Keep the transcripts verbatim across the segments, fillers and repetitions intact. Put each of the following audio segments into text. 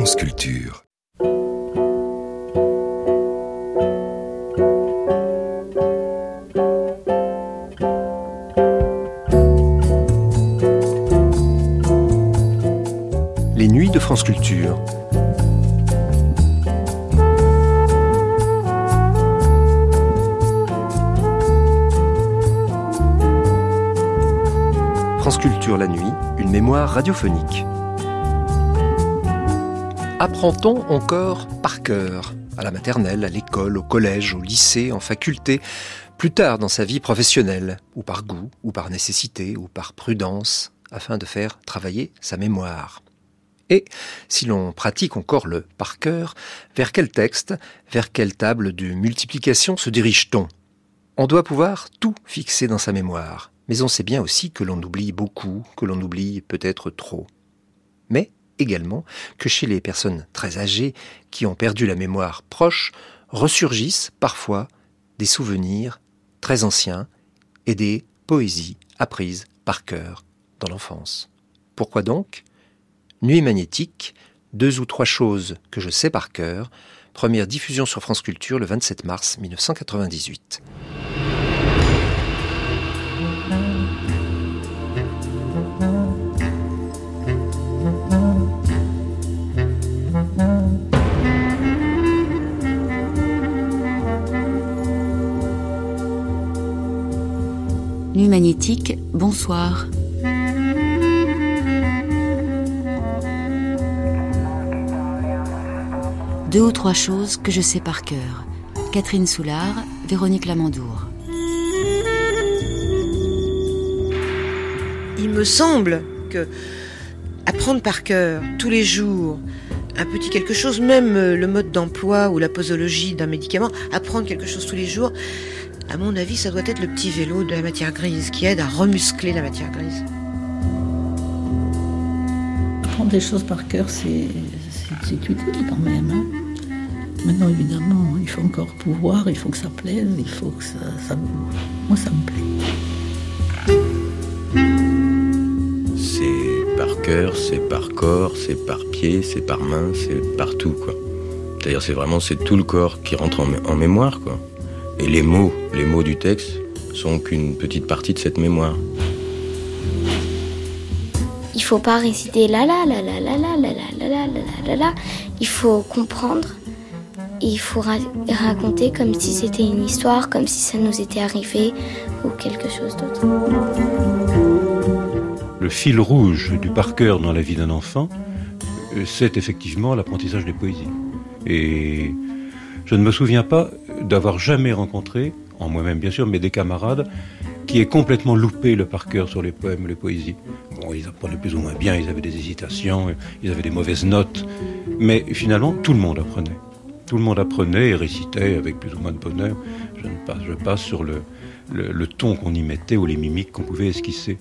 France Culture. Les nuits de France Culture. France Culture la nuit, une mémoire radiophonique. Apprend-on encore par cœur, à la maternelle, à l'école, au collège, au lycée, en faculté, plus tard dans sa vie professionnelle, ou par goût, ou par nécessité, ou par prudence, afin de faire travailler sa mémoire. Et, si l'on pratique encore le par cœur, vers quel texte, vers quelle table de multiplication se dirige-t-on ? On doit pouvoir tout fixer dans sa mémoire, mais on sait bien aussi que l'on oublie beaucoup, que l'on oublie peut-être trop. Mais également que chez les personnes très âgées qui ont perdu la mémoire proche, ressurgissent parfois des souvenirs très anciens et des poésies apprises par cœur dans l'enfance. Pourquoi donc ? Nuit magnétique, deux ou trois choses que je sais par cœur, première diffusion sur France Culture le vingt-sept mars mille neuf cent quatre-vingt-dix-huit. Nuit magnétique, bonsoir. Deux ou trois choses que je sais par cœur. Catherine Soulard, Véronique Lamandour. Il me semble que apprendre par cœur tous les jours un petit quelque chose, même le mode d'emploi ou la posologie d'un médicament, apprendre quelque chose tous les jours, à mon avis, ça doit être le petit vélo de la matière grise qui aide à remuscler la matière grise. Apprendre des choses par cœur, c'est, c'est, c'est utile quand même. Hein. Maintenant, évidemment, il faut encore pouvoir, il faut que ça plaise, il faut que ça... ça moi, ça me plaît. C'est par cœur, c'est par corps, c'est par pied, c'est par main, c'est partout, quoi. D'ailleurs, c'est vraiment c'est tout le corps qui rentre en, en mémoire, quoi. Et les mots, les mots du texte sont qu'une petite partie de cette mémoire. Il faut pas réciter la la la la la la la la la la la la. Il faut comprendre. Il faut ra- raconter comme si c'était une histoire, comme si ça nous était arrivé ou quelque chose d'autre. Le fil rouge du par cœur dans la vie d'un enfant, c'est effectivement l'apprentissage des poésies. Et je ne me souviens pas d'avoir jamais rencontré, en moi-même bien sûr, mais des camarades qui aient complètement loupé le par cœur sur les poèmes, les poésies. Bon, ils apprenaient plus ou moins bien, ils avaient des hésitations, ils avaient des mauvaises notes, mais finalement tout le monde apprenait. Tout le monde apprenait et récitait avec plus ou moins de bonheur. Je, ne passe, je passe sur le, le, le ton qu'on y mettait ou les mimiques qu'on pouvait esquisser.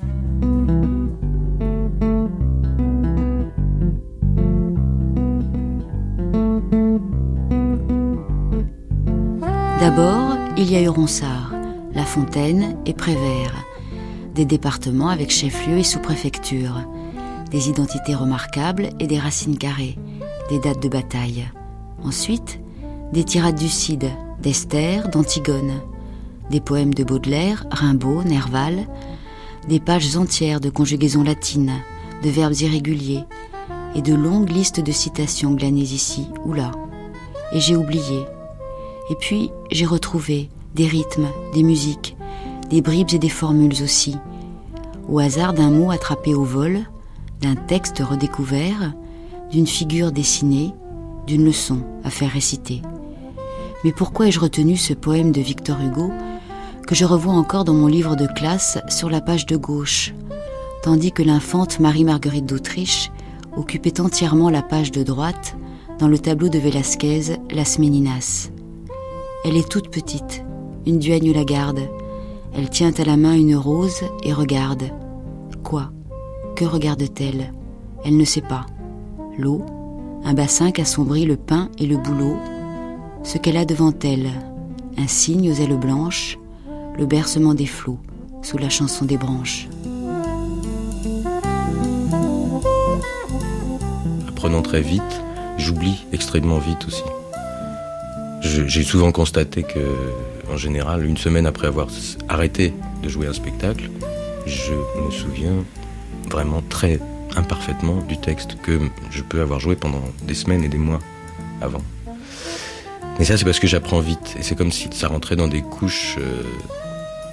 D'abord, il y a eu Ronsard, La Fontaine et Prévert. Des départements avec chef-lieu et sous-préfecture. Des identités remarquables et des racines carrées. Des dates de bataille. Ensuite, des tirades du Cid, d'Esther, d'Antigone. Des poèmes de Baudelaire, Rimbaud, Nerval. Des pages entières de conjugaisons latines, de verbes irréguliers. Et de longues listes de citations glanées ici ou là. Et j'ai oublié. Et puis, j'ai retrouvé des rythmes, des musiques, des bribes et des formules aussi, au hasard d'un mot attrapé au vol, d'un texte redécouvert, d'une figure dessinée, d'une leçon à faire réciter. Mais pourquoi ai-je retenu ce poème de Victor Hugo que je revois encore dans mon livre de classe sur la page de gauche, tandis que l'infante Marie-Marguerite d'Autriche occupait entièrement la page de droite dans le tableau de Velázquez, Las Meninas. Elle est toute petite, une duègne la garde. Elle tient à la main une rose et regarde. Quoi ? Que regarde-t-elle ? Elle ne sait pas. L'eau, un bassin qu'assombrit le pain et le bouleau, ce qu'elle a devant elle, un cygne aux ailes blanches, le bercement des flots sous la chanson des branches. Apprenant très vite, j'oublie extrêmement vite aussi. Je, j'ai souvent constaté que, en général, une semaine après avoir arrêté de jouer un spectacle, je me souviens vraiment très imparfaitement du texte que je peux avoir joué pendant des semaines et des mois avant. Mais ça, c'est parce que j'apprends vite. Et c'est comme si ça rentrait dans des couches... Euh... Superficielles ?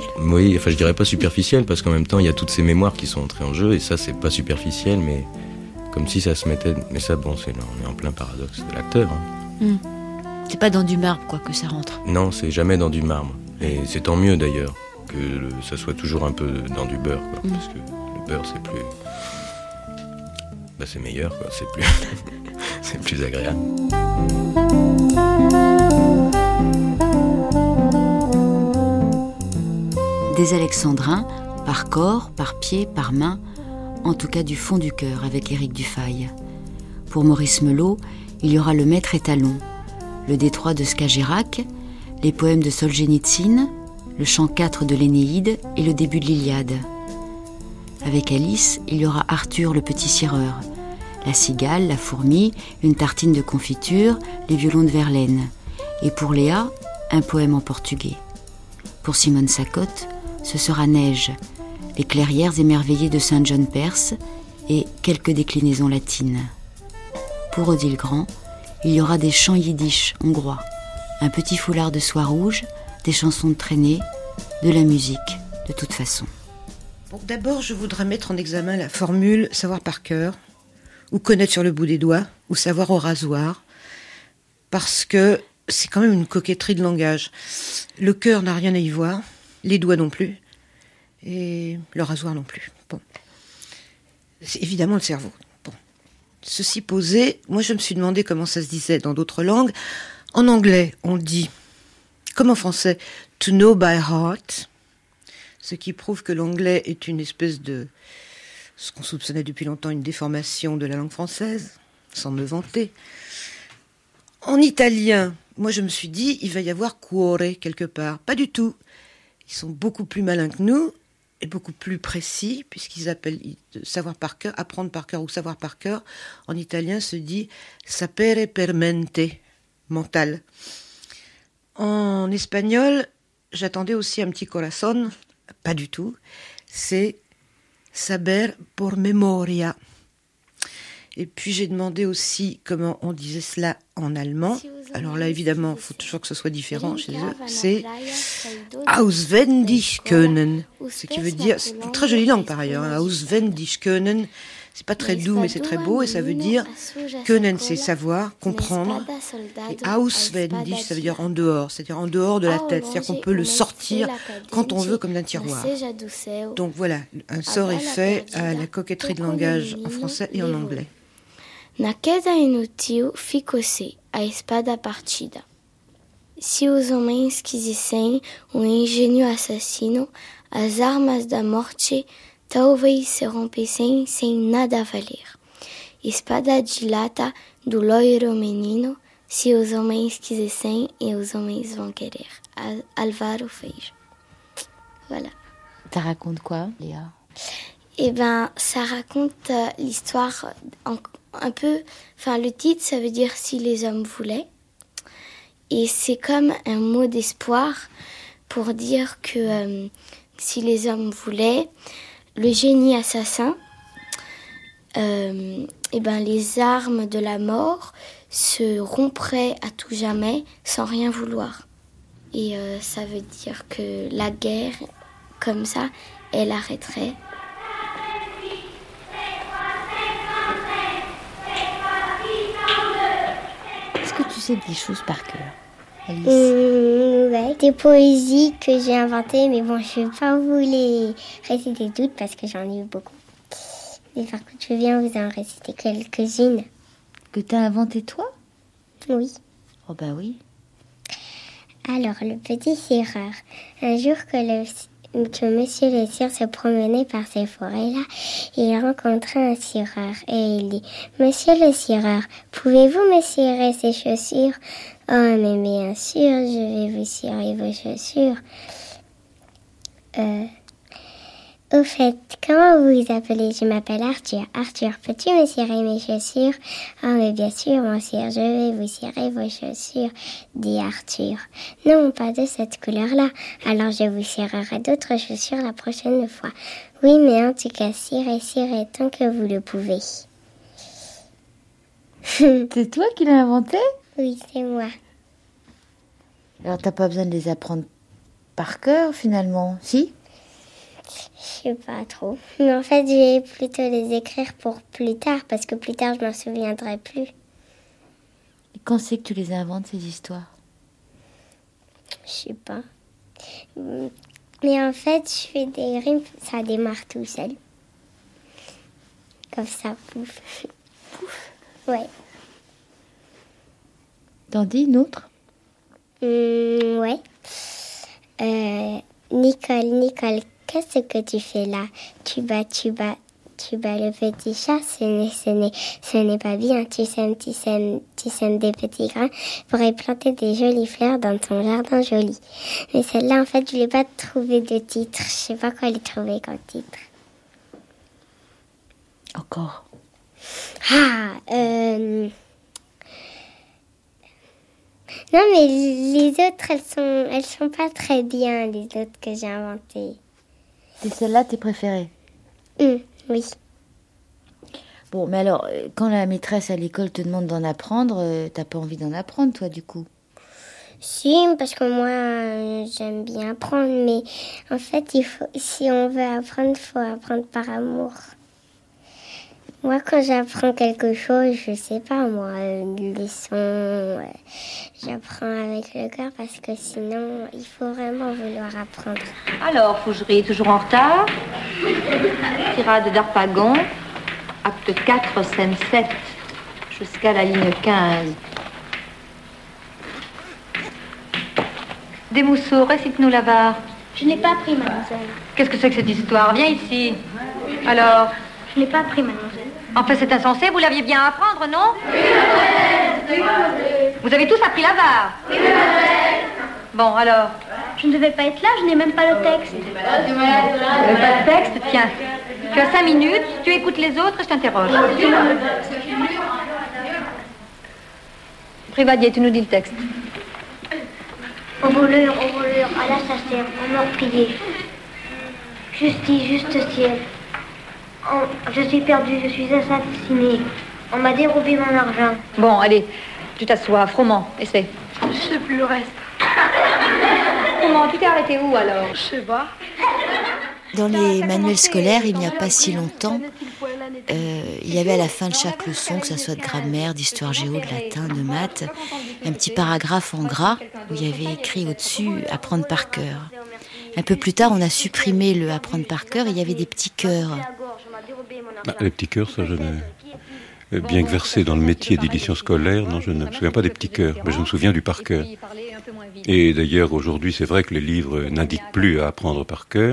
Oui, enfin je dirais pas superficielles, parce qu'en même temps, il y a toutes ces mémoires qui sont entrées en jeu, et ça, c'est pas superficiel, mais comme si ça se mettait... Mais ça, bon, c'est, on est en plein paradoxe de l'acteur. Hein. Mmh. C'est pas dans du marbre, quoi, que ça rentre. Non, c'est jamais dans du marbre. Et c'est tant mieux, d'ailleurs, que le, ça soit toujours un peu dans du beurre, quoi, mmh. parce que le beurre, c'est plus... Bah, c'est meilleur, quoi, c'est plus... c'est plus agréable. Des alexandrins, par corps, par pied, par main, en tout cas du fond du cœur avec Éric Dufay. Pour Maurice Melot, il y aura le maître étalon, le détroit de Skagerac, les poèmes de Solzhenitsyn, le chant quatre de l'Énéide et le début de l'Iliade. Avec Alice, il y aura Arthur le petit cireur, la cigale, la fourmi, une tartine de confiture, les violons de Verlaine. Et pour Léa, un poème en portugais. Pour Simone Sacotte, ce sera Neige, les clairières émerveillées de Saint John Perse et quelques déclinaisons latines. Pour Odile Grand, il y aura des chants yiddish hongrois, un petit foulard de soie rouge, des chansons de traînée, de la musique, de toute façon. Bon, d'abord, je voudrais mettre en examen la formule savoir par cœur, ou connaître sur le bout des doigts, ou savoir au rasoir, parce que c'est quand même une coquetterie de langage. Le cœur n'a rien à y voir, les doigts non plus, et le rasoir non plus. Bon. C'est évidemment le cerveau. Bon. Ceci posé, moi je me suis demandé comment ça se disait dans d'autres langues. En anglais, on dit, comme en français, to know by heart, ce qui prouve que l'anglais est une espèce de, ce qu'on soupçonnait depuis longtemps, une déformation de la langue française, sans me vanter. En italien, moi je me suis dit, il va y avoir cuore quelque part. Pas du tout. Ils sont beaucoup plus malins que nous, et beaucoup plus précis, puisqu'ils appellent savoir par cœur, apprendre par cœur ou savoir par cœur. En italien se dit sapere per mente, mental. En espagnol, j'attendais aussi un petit corazón, pas du tout. C'est saber por memoria. Et puis j'ai demandé aussi comment on disait cela en allemand. Alors là, évidemment, il faut toujours que ce soit différent chez eux. C'est auswendig können, ce qui veut dire, c'est une très jolie langue par ailleurs, hein, auswendig können. C'est pas très doux, mais c'est très beau, et ça veut dire können, c'est savoir, comprendre. Et auswendig, ça veut dire en dehors, c'est-à-dire en dehors de la tête, c'est-à-dire qu'on peut le sortir quand on veut, comme d'un tiroir. Donc voilà, un sort est fait à la coquetterie de langage en français et en anglais. Na queda inútil ficou-se a espada partida. Se os homens quisessem um engenho assassino, as armas da morte talvez se rompessem sem nada valer. Espada de lata do loiro menino, se os homens quisessem e os homens vão querer. Álvaro Feijó. Voilà. Ça raconte quoi, Léa ? Eh ben, ça raconte euh, l'histoire en, un peu... Enfin, le titre, ça veut dire « Si les hommes voulaient ». Et c'est comme un mot d'espoir pour dire que euh, si les hommes voulaient, le génie assassin, euh, eh ben, les armes de la mort se rompraient à tout jamais sans rien vouloir. Et euh, ça veut dire que la guerre, comme ça, elle arrêterait. Est-ce que tu sais des choses par cœur, Alice ? Mmh, ouais, des poésies que j'ai inventées, mais bon, je ne vais pas vous les réciter toutes parce que j'en ai eu beaucoup. Mais par contre, je viens vous en réciter quelques-unes. Que t'as inventé toi ? Oui. Oh bah oui. Alors, le petit sireur. Un jour que, le, que monsieur le sire se promenait par ces forêts-là, il rencontra un cireur et il dit « Monsieur le cireur, pouvez-vous me cirer ces chaussures ?»« Oh, mais bien sûr, je vais vous cirer vos chaussures. Euh, Au fait, comment vous vous appelez? Je m'appelle Arthur. Arthur, peux-tu me cirer mes chaussures? Oh, mais bien sûr, monsieur, je vais vous cirer vos chaussures, dit Arthur. Non, pas de cette couleur-là. Alors je vous cirerai d'autres chaussures la prochaine fois. Oui, mais en tout cas, cirez, cirez tant que vous le pouvez. C'est toi qui l'as inventé? Oui, c'est moi. Alors t'as pas besoin de les apprendre par cœur finalement, si? Je sais pas trop. Mais en fait, je vais plutôt les écrire pour plus tard, parce que plus tard, je m'en souviendrai plus. Et quand c'est que tu les inventes, ces histoires? Je sais pas. Mais en fait, je fais des rimes, ça démarre tout seul. Comme ça, pouf. Pouf. Ouais. T'en dis une autre? Mmh, ouais. Euh, Nicole, Nicole, qu'est-ce que tu fais là? Tu bats, tu bats, tu bats le petit chat, ce n'est, ce n'est, ce n'est pas bien. Tu sèmes, tu sèmes, tu sèmes des petits grains pour y planter des jolies fleurs dans ton jardin joli. Mais celle-là, en fait, je ne l'ai pas trouvé de titre. Je sais pas quoi lui trouver comme titre. Encore? Ah, euh... Non, mais les autres, elles sont, elles sont pas très bien, les autres que j'ai inventées. C'est celle-là tes préférées? Mmh, oui. Bon, mais alors, quand la maîtresse à l'école te demande d'en apprendre, euh, t'as pas envie d'en apprendre, toi, du coup? Si, parce que moi, euh, j'aime bien apprendre, mais en fait, il faut, si on veut apprendre, il faut apprendre par amour. Moi, quand j'apprends quelque chose, je sais pas, moi, une leçon, euh, j'apprends avec le cœur parce que sinon, il faut vraiment vouloir apprendre. Alors, Fougerie, toujours en retard. Tirade d'Harpagon, acte quatre, scène sept, jusqu'à la ligne quinze. Desmousseaux, récite-nous l'avare. Je n'ai pas appris, mademoiselle. Qu'est-ce que c'est que cette histoire? Viens ici. Alors? Je n'ai pas appris, mademoiselle. Enfin, c'est insensé, vous l'aviez bien à apprendre, non? Oui, mademoiselle. Vous avez tous appris l'avare? Oui, mademoiselle. Bon, alors? Je ne devais pas être là, je n'ai même pas le texte. Vous n'avez pas le texte? Tiens, tu as cinq minutes, tu écoutes les autres et je t'interroge. Privadier, tu nous dis le texte. Au voleur, au voleur, à l'assassin, au meurtrier. Justice, juste ciel. Oh, je suis perdu, je suis assassiné. On m'a dérobé mon argent. Bon, allez, tu t'assois, Froment, essaie. Je sais plus le reste. Froment, tu t'es arrêté où alors? Je sais pas. Dans les manuels scolaires, il n'y a pas si longtemps, euh, il y avait à la fin de chaque leçon, que ce soit de grammaire, d'histoire géo, de latin, de maths, un petit paragraphe en gras où il y avait écrit au-dessus « apprendre par cœur ». Un peu plus tard, on a supprimé le « apprendre par cœur » et il y avait des petits cœurs. Bah, les petits cœurs, ça je ne... Bien que versé dans le métier d'édition scolaire, non, je ne me souviens pas des petits cœurs, mais je me souviens du par cœur. Et d'ailleurs, aujourd'hui, c'est vrai que les livres n'indiquent plus à apprendre par cœur.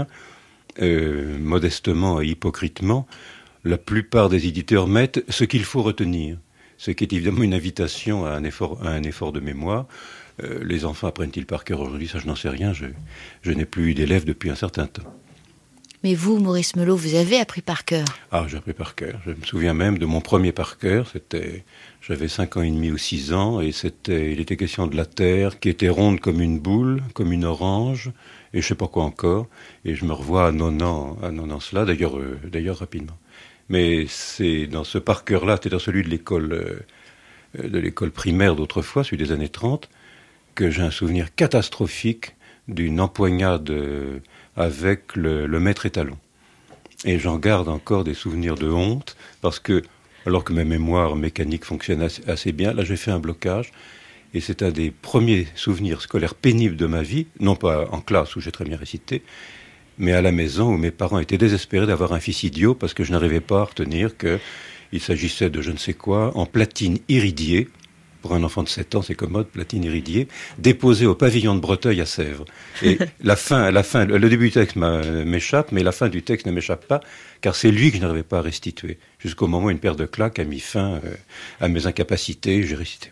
Euh, modestement et hypocritement, la plupart des éditeurs mettent ce qu'il faut retenir, ce qui est évidemment une invitation à un effort, à un effort de mémoire. Euh, les enfants apprennent-ils par cœur aujourd'hui? Ça, je n'en sais rien. Je, je n'ai plus eu d'élèves depuis un certain temps. Mais vous, Maurice Melot, vous avez appris par cœur? Ah, j'ai appris par cœur. Je me souviens même de mon premier par cœur. C'était, j'avais cinq ans et demi ou six ans, et c'était, il était question de la terre qui était ronde comme une boule, comme une orange, et je sais pas quoi encore. Et je me revois annonnant, annonnant cela, d'ailleurs, euh, d'ailleurs rapidement. Mais c'est dans ce par cœur-là, c'était dans celui de l'école, euh, de l'école primaire d'autrefois, celui des années trente, que j'ai un souvenir catastrophique d'une empoignade euh, avec le, le maître étalon. Et j'en garde encore des souvenirs de honte, parce que, alors que ma mémoire mécanique fonctionne assez, assez bien, là j'ai fait un blocage, et c'est un des premiers souvenirs scolaires pénibles de ma vie, non pas en classe où j'ai très bien récité, mais à la maison où mes parents étaient désespérés d'avoir un fils idiot, parce que je n'arrivais pas à retenir qu'il s'agissait de je ne sais quoi, en platine iridiée. Pour un enfant de sept ans, c'est commode, platine iridiée, déposée au pavillon de Breteuil à Sèvres. Et la fin, la fin, le début du texte m'échappe, mais la fin du texte ne m'échappe pas, car c'est lui que je n'arrivais pas à restituer. Jusqu'au moment où une paire de claques a mis fin euh, à mes incapacités, j'ai récité.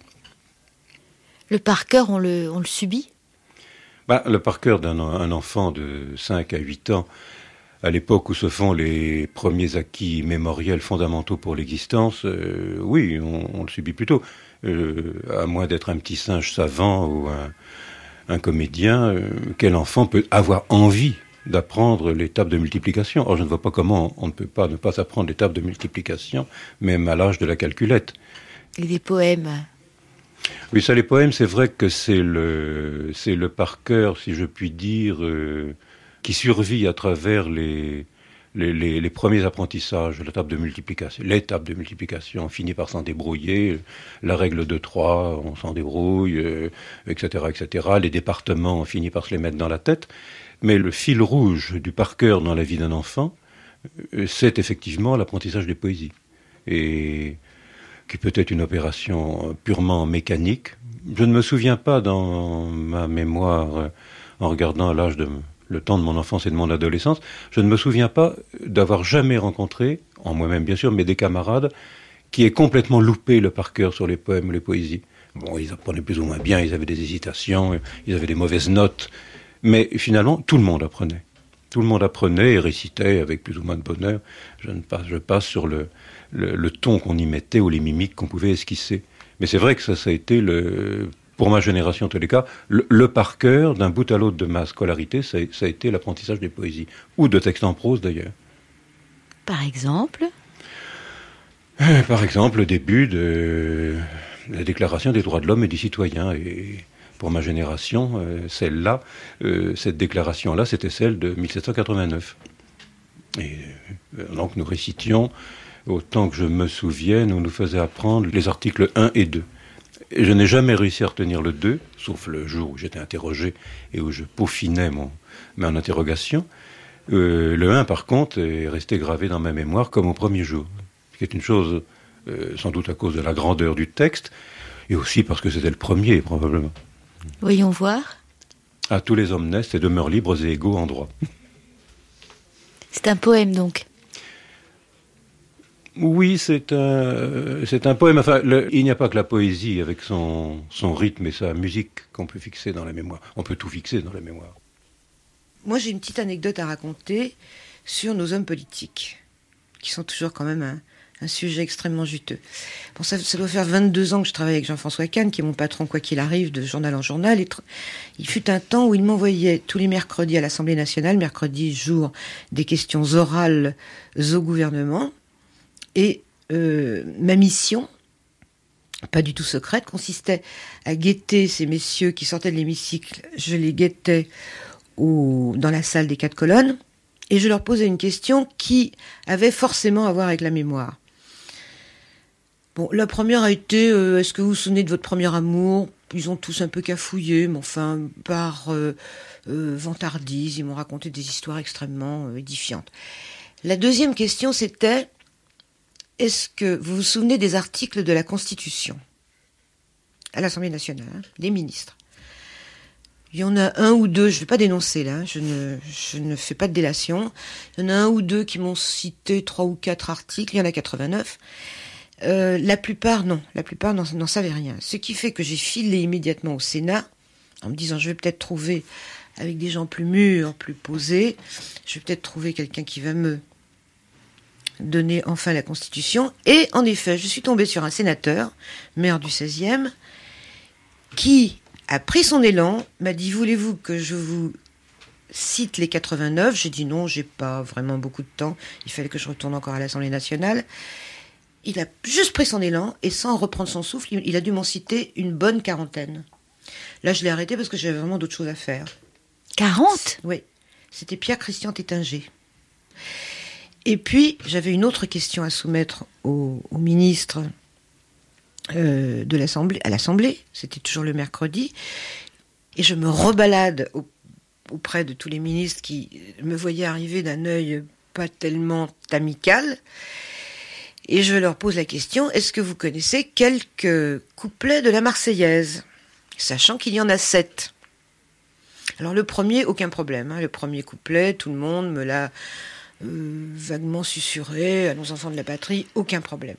Le par cœur, on le, on le subit? Bah, le par cœur d'un un enfant de cinq à huit ans à l'époque où se font les premiers acquis mémoriels fondamentaux pour l'existence, euh, oui, on, on le subit plutôt. Euh, à moins d'être un petit singe savant ou un, un comédien, euh, quel enfant peut avoir envie d'apprendre les tables de multiplication? Or, je ne vois pas comment on ne peut pas ne pas apprendre les tables de multiplication, même à l'âge de la calculette. Et des poèmes? Oui, ça, les poèmes, c'est vrai que c'est le, c'est le par cœur, si je puis dire, euh, qui survit à travers les, les, les, les premiers apprentissages, la table de multiplication, les tables de multiplication, on finit par s'en débrouiller, la règle de trois, on s'en débrouille, euh, et cetera, et cetera. Les départements, on finit par se les mettre dans la tête. Mais le fil rouge du par cœur dans la vie d'un enfant, euh, c'est effectivement l'apprentissage des poésies. Et qui peut être une opération purement mécanique. Je ne me souviens pas dans ma mémoire, euh, en regardant à l'âge de le temps de mon enfance et de mon adolescence, je ne me souviens pas d'avoir jamais rencontré, en moi-même bien sûr, mais des camarades qui aient complètement loupé le par cœur sur les poèmes ou les poésies. Bon, ils apprenaient plus ou moins bien, ils avaient des hésitations, ils avaient des mauvaises notes, mais finalement, tout le monde apprenait. Tout le monde apprenait et récitait avec plus ou moins de bonheur. Je, ne passe, je passe sur le, le, le ton qu'on y mettait ou les mimiques qu'on pouvait esquisser. Mais c'est vrai que ça, ça a été, le, pour ma génération en tous les cas, le, le par cœur d'un bout à l'autre de ma scolarité, ça, ça a été l'apprentissage des poésies, ou de textes en prose d'ailleurs. Par exemple euh, Par exemple, le début de la Déclaration des droits de l'homme et du citoyen. Et pour ma génération, euh, celle-là, euh, cette déclaration-là, c'était celle de mille sept cent quatre-vingt-neuf. Et euh, donc nous récitions, autant que je me souvienne, on nous faisait apprendre les articles un et deux. Et je n'ai jamais réussi à retenir le deux, sauf le jour où j'étais interrogé et où je peaufinais mon, mon interrogation. Euh, le un, par contre, est resté gravé dans ma mémoire comme au premier jour, ce qui est une chose, euh, sans doute à cause de la grandeur du texte, et aussi parce que c'était le premier, probablement. Voyons voir. À tous les hommes naissent et demeurent libres et égaux en droit. C'est un poème, donc. Oui, c'est un, c'est un poème. Enfin, le, il n'y a pas que la poésie avec son, son rythme et sa musique qu'on peut fixer dans la mémoire. On peut tout fixer dans la mémoire. Moi, j'ai une petite anecdote à raconter sur nos hommes politiques, qui sont toujours quand même un, un sujet extrêmement juteux. Bon, ça, ça doit faire vingt-deux ans que je travaille avec Jean-François Kahn, qui est mon patron, quoi qu'il arrive, de journal en journal. Et tr- il fut un temps où il m'envoyait tous les mercredis à l'Assemblée nationale, mercredi, jour des questions orales au gouvernement. Et euh, ma mission, pas du tout secrète, consistait à guetter ces messieurs qui sortaient de l'hémicycle. Je les guettais au, dans la salle des quatre colonnes et je leur posais une question qui avait forcément à voir avec la mémoire. Bon, la première a été euh, est-ce que vous vous souvenez de votre premier amour ? Ils ont tous un peu cafouillé, mais enfin, par euh, euh, vantardise, ils m'ont raconté des histoires extrêmement euh, édifiantes. La deuxième question, c'était est-ce que vous vous souvenez des articles de la Constitution à l'Assemblée nationale, hein, des ministres ? Il y en a un ou deux, je ne vais pas dénoncer là, hein, je, ne, je ne fais pas de délation. Il y en a un ou deux qui m'ont cité trois ou quatre articles, il y en a quatre-vingt-neuf. Euh, la plupart, non, la plupart n'en, n'en savaient rien. Ce qui fait que j'ai filé immédiatement au Sénat, en me disant je vais peut-être trouver, avec des gens plus mûrs, plus posés, je vais peut-être trouver quelqu'un qui va me donner enfin la Constitution. Et en effet, je suis tombée sur un sénateur, maire du seizième, qui a pris son élan, m'a dit « Voulez-vous que je vous cite les quatre-vingt-neuf ?» J'ai dit non, j'ai pas vraiment beaucoup de temps, il fallait que je retourne encore à l'Assemblée nationale. Il a juste pris son élan, et sans reprendre son souffle, il a dû m'en citer une bonne quarantaine. Là, je l'ai arrêté parce que j'avais vraiment d'autres choses à faire. quarante ? Oui, c'était Pierre-Christian Tétinger. Et puis, j'avais une autre question à soumettre au, au ministre euh, de l'Assemblée, à l'Assemblée, c'était toujours le mercredi, et je me rebalade au, auprès de tous les ministres qui me voyaient arriver d'un œil pas tellement amical, et je leur pose la question, est-ce que vous connaissez quelques couplets de la Marseillaise ? Sachant qu'il y en a sept. Alors le premier, aucun problème, hein, le premier couplet, tout le monde me l'a Euh, vaguement susurré à nos enfants de la patrie, aucun problème.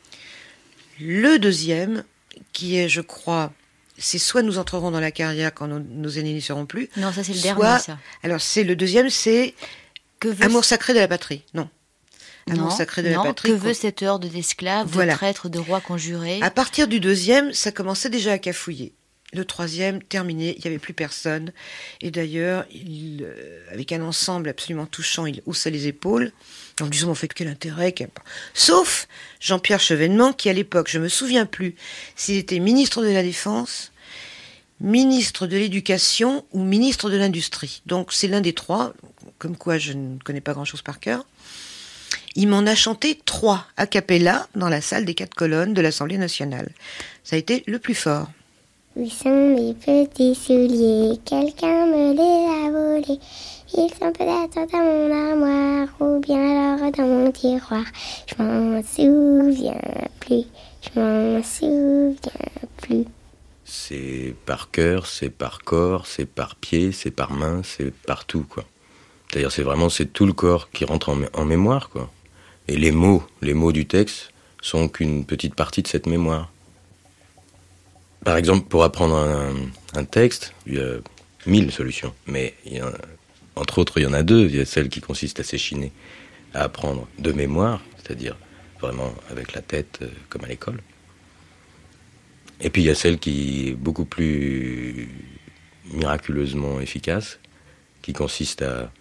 Le deuxième, qui est, je crois, c'est soit nous entrerons dans la carrière quand nos, nos aînés n'y seront plus. Non, ça c'est le soit, dernier, ça. Alors c'est le deuxième, c'est Que veut... Amour sacré de la patrie, non. Amour non, sacré de non, la patrie. Que veut cette horde d'esclaves, voilà. de traîtres, de rois conjurés? À partir du deuxième, ça commençait déjà à cafouiller. Le troisième, terminé, il n'y avait plus personne. Et d'ailleurs, il, euh, avec un ensemble absolument touchant, il haussait les épaules, en disant, en fait, quel intérêt. Quel... Sauf Jean-Pierre Chevènement, qui à l'époque, je me souviens plus s'il était ministre de la Défense, ministre de l'Éducation ou ministre de l'Industrie. Donc c'est l'un des trois, comme quoi je ne connais pas grand-chose par cœur. Il m'en a chanté trois a cappella dans la salle des quatre colonnes de l'Assemblée nationale. Ça a été le plus fort. Où sont mes petits souliers? Quelqu'un me les a volés. Ils sont peut-être dans mon armoire ou bien alors dans mon tiroir. Je m'en souviens plus. Je m'en souviens plus. C'est par cœur, c'est par corps, c'est par pied, c'est par main, c'est partout, quoi. C'est-à-dire, c'est vraiment c'est tout le corps qui rentre en, mé- en mémoire, quoi. Et les mots, les mots du texte sont qu'une petite partie de cette mémoire. Par exemple, pour apprendre un, un texte, il y a mille solutions. Mais il y a, entre autres, il y en a deux. Il y a celle qui consiste à s'échiner, à apprendre de mémoire, c'est-à-dire vraiment avec la tête, euh, comme à l'école. Et puis il y a celle qui est beaucoup plus miraculeusement efficace, qui consiste à,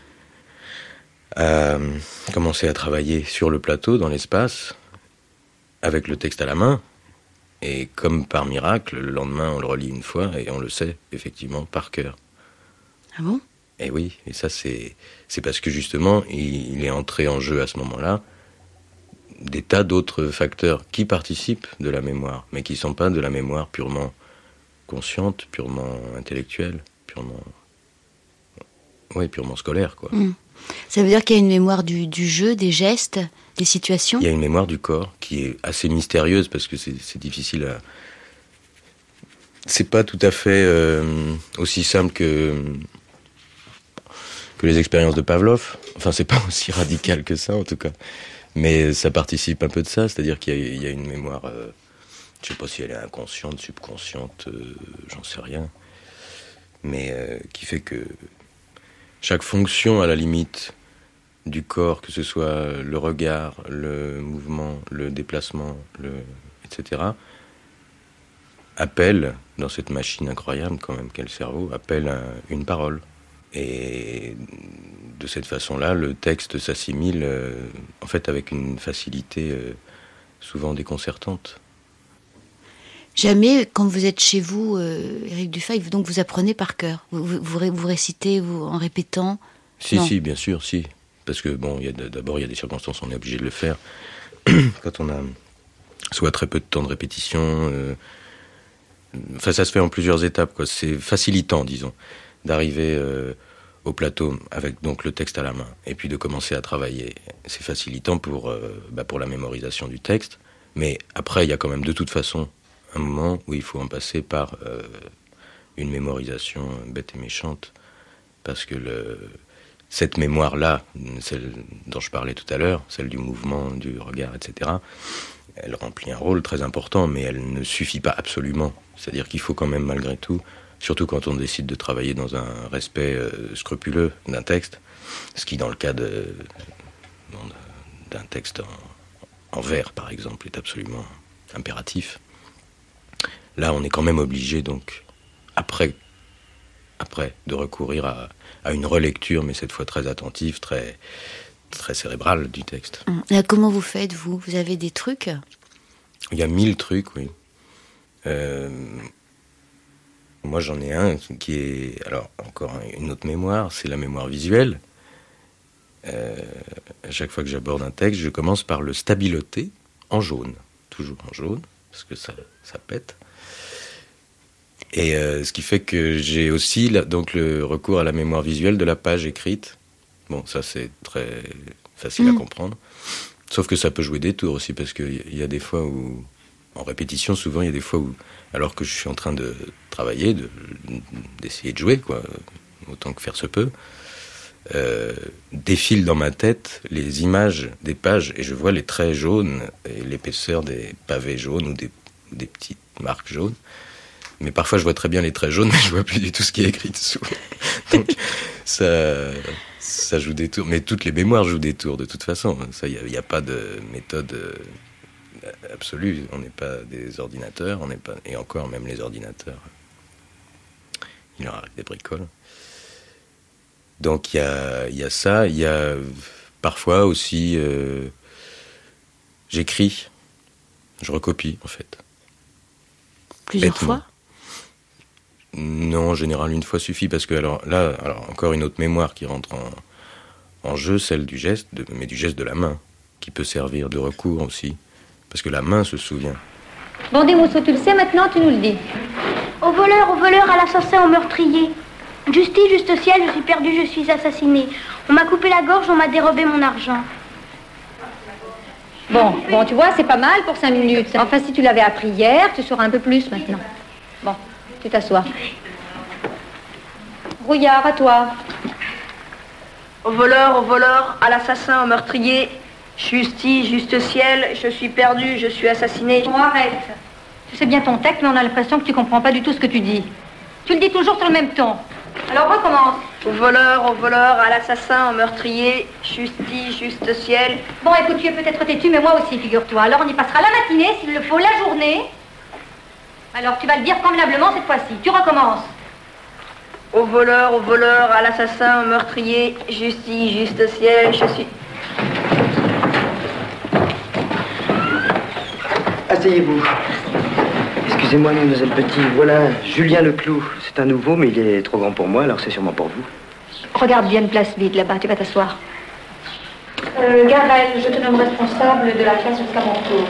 à commencer à travailler sur le plateau, dans l'espace, avec le texte à la main. Et comme par miracle, le lendemain, on le relit une fois et on le sait, effectivement, par cœur. Ah bon? Et oui, et ça, c'est, c'est parce que justement, il, il est entré en jeu à ce moment-là des tas d'autres facteurs qui participent de la mémoire, mais qui ne sont pas de la mémoire purement consciente, purement intellectuelle, purement... Oui, purement scolaire, quoi. Mmh. Ça veut dire qu'il y a une mémoire du, du jeu, des gestes, des situations? Il y a une mémoire du corps qui est assez mystérieuse parce que c'est, c'est difficile à... C'est pas tout à fait euh, aussi simple que, que les expériences de Pavlov. Enfin, c'est pas aussi radical que ça, en tout cas. Mais ça participe un peu de ça, c'est-à-dire qu'il y a, il y a une mémoire... Euh, je sais pas si elle est inconsciente, subconsciente, euh, j'en sais rien. Mais euh, qui fait que chaque fonction, à la limite, du corps, que ce soit le regard, le mouvement, le déplacement, le, et cetera, appelle, dans cette machine incroyable quand même qu'est le cerveau, appelle un, une parole. Et de cette façon-là, le texte s'assimile euh, en fait avec une facilité euh, souvent déconcertante. Jamais, quand vous êtes chez vous, euh, Éric Dufay, donc vous apprenez par cœur, vous, vous, vous, vous récitez vous, en répétant? Si, non. si, bien sûr, si. Parce que, bon, y a, d'abord, il y a des circonstances, on est obligé de le faire. Quand on a soit très peu de temps de répétition... Euh, enfin, ça se fait en plusieurs étapes, quoi. C'est facilitant, disons, d'arriver euh, au plateau avec donc le texte à la main, et puis de commencer à travailler. C'est facilitant pour, euh, bah, pour la mémorisation du texte, mais après, il y a quand même de toute façon un moment où il faut en passer par euh, une mémorisation bête et méchante, parce que le... cette mémoire-là, celle dont je parlais tout à l'heure, celle du mouvement, du regard, et cetera, elle remplit un rôle très important, mais elle ne suffit pas absolument. C'est-à-dire qu'il faut quand même, malgré tout, surtout quand on décide de travailler dans un respect euh, scrupuleux d'un texte, ce qui, dans le cas de, bon, d'un texte en, en vers, par exemple, est absolument impératif. Là, on est quand même obligé, donc, après, après de recourir à, à une relecture, mais cette fois très attentive, très, très cérébrale du texte. Et comment vous faites, vous? Vous avez des trucs? Il y a mille trucs, oui. Euh, moi, j'en ai un qui est... Alors, encore une autre mémoire, c'est la mémoire visuelle. Euh, à chaque fois que j'aborde un texte, je commence par le stabiloter en jaune. Toujours en jaune, parce que ça, ça pète. Et euh, ce qui fait que j'ai aussi là, donc le recours à la mémoire visuelle de la page écrite. Bon, ça c'est très facile mmh. à comprendre. Sauf que ça peut jouer des tours aussi, parce qu'il y a des fois où, en répétition, souvent il y a des fois où, alors que je suis en train de travailler, de, d'essayer de jouer, quoi, autant que faire se peut, euh, défilent dans ma tête les images des pages, et je vois les traits jaunes et l'épaisseur des pavés jaunes ou des, des petites marques jaunes. Mais parfois, je vois très bien les traits jaunes, mais je vois plus du tout ce qui est écrit dessous. Donc, ça, Ça joue des tours, mais toutes les mémoires jouent des tours de toute façon. Ça, il n'y a, a pas de méthode euh, absolue. On n'est pas des ordinateurs, on n'est pas, et encore même les ordinateurs, il en arrive des bricoles. Donc il y a, y a ça, il y a parfois aussi, euh, j'écris, je recopie en fait. Plusieurs Bêtement. fois ? Non, en général, une fois suffit, parce que alors, là, alors, encore une autre mémoire qui rentre en, en jeu, celle du geste, de, mais du geste de la main, qui peut servir de recours aussi, parce que la main se souvient. Bon, des mousseaux, tu le sais maintenant, tu nous le dis. Au voleur, au voleur, à l'assassin, au meurtrier. Justice, juste ciel, je suis perdu, je suis assassiné. On m'a coupé la gorge, on m'a dérobé mon argent. Bon, bon, tu vois, c'est pas mal pour cinq minutes. Enfin, si tu l'avais appris hier, tu sauras un peu plus maintenant. Bon, tu t'assois. Rouillard, à toi. Au voleur, au voleur, à l'assassin, au meurtrier. Justice, juste ciel, je suis perdu, je suis assassiné. Bon, arrête. Tu sais bien ton texte, mais on a l'impression que tu comprends pas du tout ce que tu dis. Tu le dis toujours sur le même ton. Alors recommence. Au voleur, au voleur, à l'assassin, au meurtrier. Justice, juste ciel. Bon, écoute, tu es peut-être têtu, mais moi aussi, figure-toi. Alors on y passera la matinée, s'il le faut, la journée. Alors tu vas le dire convenablement cette fois-ci. Tu recommences. Au voleur, au voleur, à l'assassin, au meurtrier. Justice, juste ciel, je suis... Asseyez-vous. Excusez-moi, mademoiselle Petit. Voilà Julien Leclou. C'est un nouveau, mais il est trop grand pour moi, alors c'est sûrement pour vous. Regarde bien une place vide là-bas, tu vas t'asseoir. Euh, Garel, je te nomme responsable de la classe jusqu'à mon tour.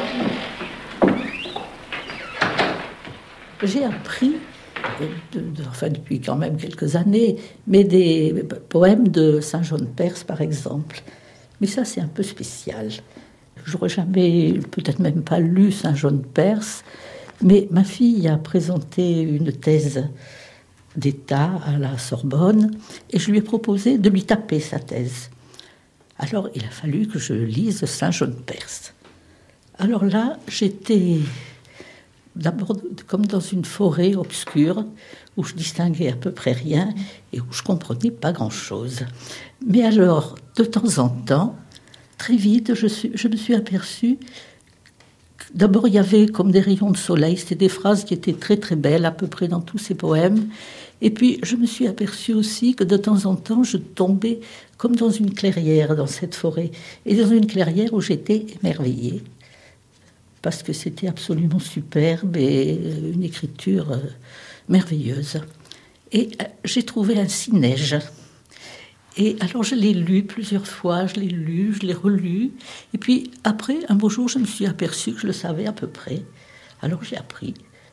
J'ai appris, de, de, enfin depuis quand même quelques années, mais des poèmes de Saint-Jean-de-Perse, par exemple. Mais ça, c'est un peu spécial. J'aurais jamais, peut-être même pas lu Saint-Jean-de-Perse, mais ma fille a présenté une thèse d'État à la Sorbonne et je lui ai proposé de lui taper sa thèse. Alors, il a fallu que je lise Saint-Jean-de-Perse. Alors là, j'étais d'abord comme dans une forêt obscure où je distinguais à peu près rien et où je comprenais pas grand-chose. Mais alors, de temps en temps, très vite, je, suis, je me suis aperçue que d'abord, il y avait comme des rayons de soleil. C'était des phrases qui étaient très très belles à peu près dans tous ces poèmes. Et puis, je me suis aperçue aussi que de temps en temps, je tombais comme dans une clairière dans cette forêt. Et dans une clairière où j'étais émerveillée. Parce que c'était absolument superbe et une écriture euh, merveilleuse. Et euh, j'ai trouvé ainsi Neige. Et alors je l'ai lu plusieurs fois, je l'ai lu, je l'ai relu. Et puis après, un beau jour, je me suis aperçue que je le savais à peu près. Alors j'ai appris.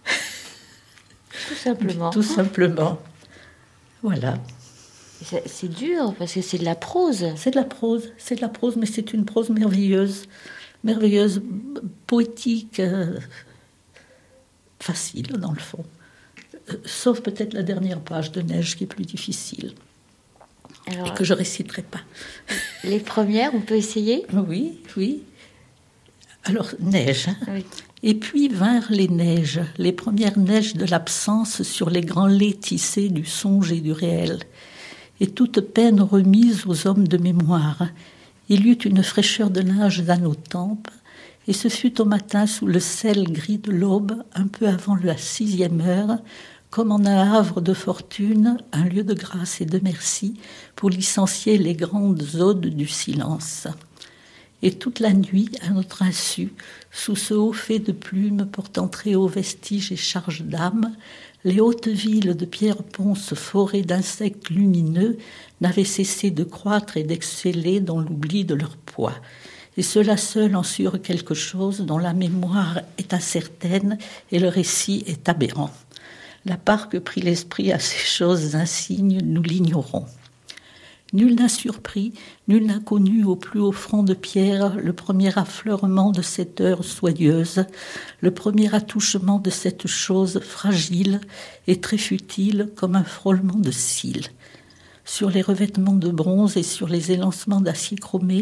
Tout simplement. Tout simplement. Voilà. C'est, c'est dur, parce que c'est de la prose. C'est de la prose, c'est de la prose, mais c'est une prose merveilleuse. Merveilleuse, poétique, euh, facile dans le fond. Euh, sauf peut-être la dernière page de Neige qui est plus difficile. Alors, et que je ne réciterai pas. Les premières, on peut essayer ? Oui, oui. Alors, Neige. Hein. Oui. Et puis vinrent les neiges, les premières neiges de l'absence sur les grands laits tissés du songe et du réel. Et toute peine remise aux hommes de mémoire. Il y eut une fraîcheur de linge à nos tempes, et ce fut au matin sous le sel gris de l'aube, un peu avant la sixième heure, comme en un havre de fortune, un lieu de grâce et de merci pour licencier les grandes odes du silence. Et toute la nuit, à notre insu, sous ce haut fait de plumes portant très haut vestige et charge d'âme, les hautes villes de Pierre-Ponce forées d'insectes lumineux n'avaient cessé de croître et d'exceller dans l'oubli de leur poids. Et cela seul en surent quelque chose dont la mémoire est incertaine et le récit est aberrant. La part que prit l'esprit à ces choses insignes, nous l'ignorons. Nul n'a surpris, nul n'a connu au plus haut front de pierre le premier affleurement de cette heure soyeuse, le premier attouchement de cette chose fragile et très futile comme un frôlement de cils. Sur les revêtements de bronze et sur les élancements d'acier chromé,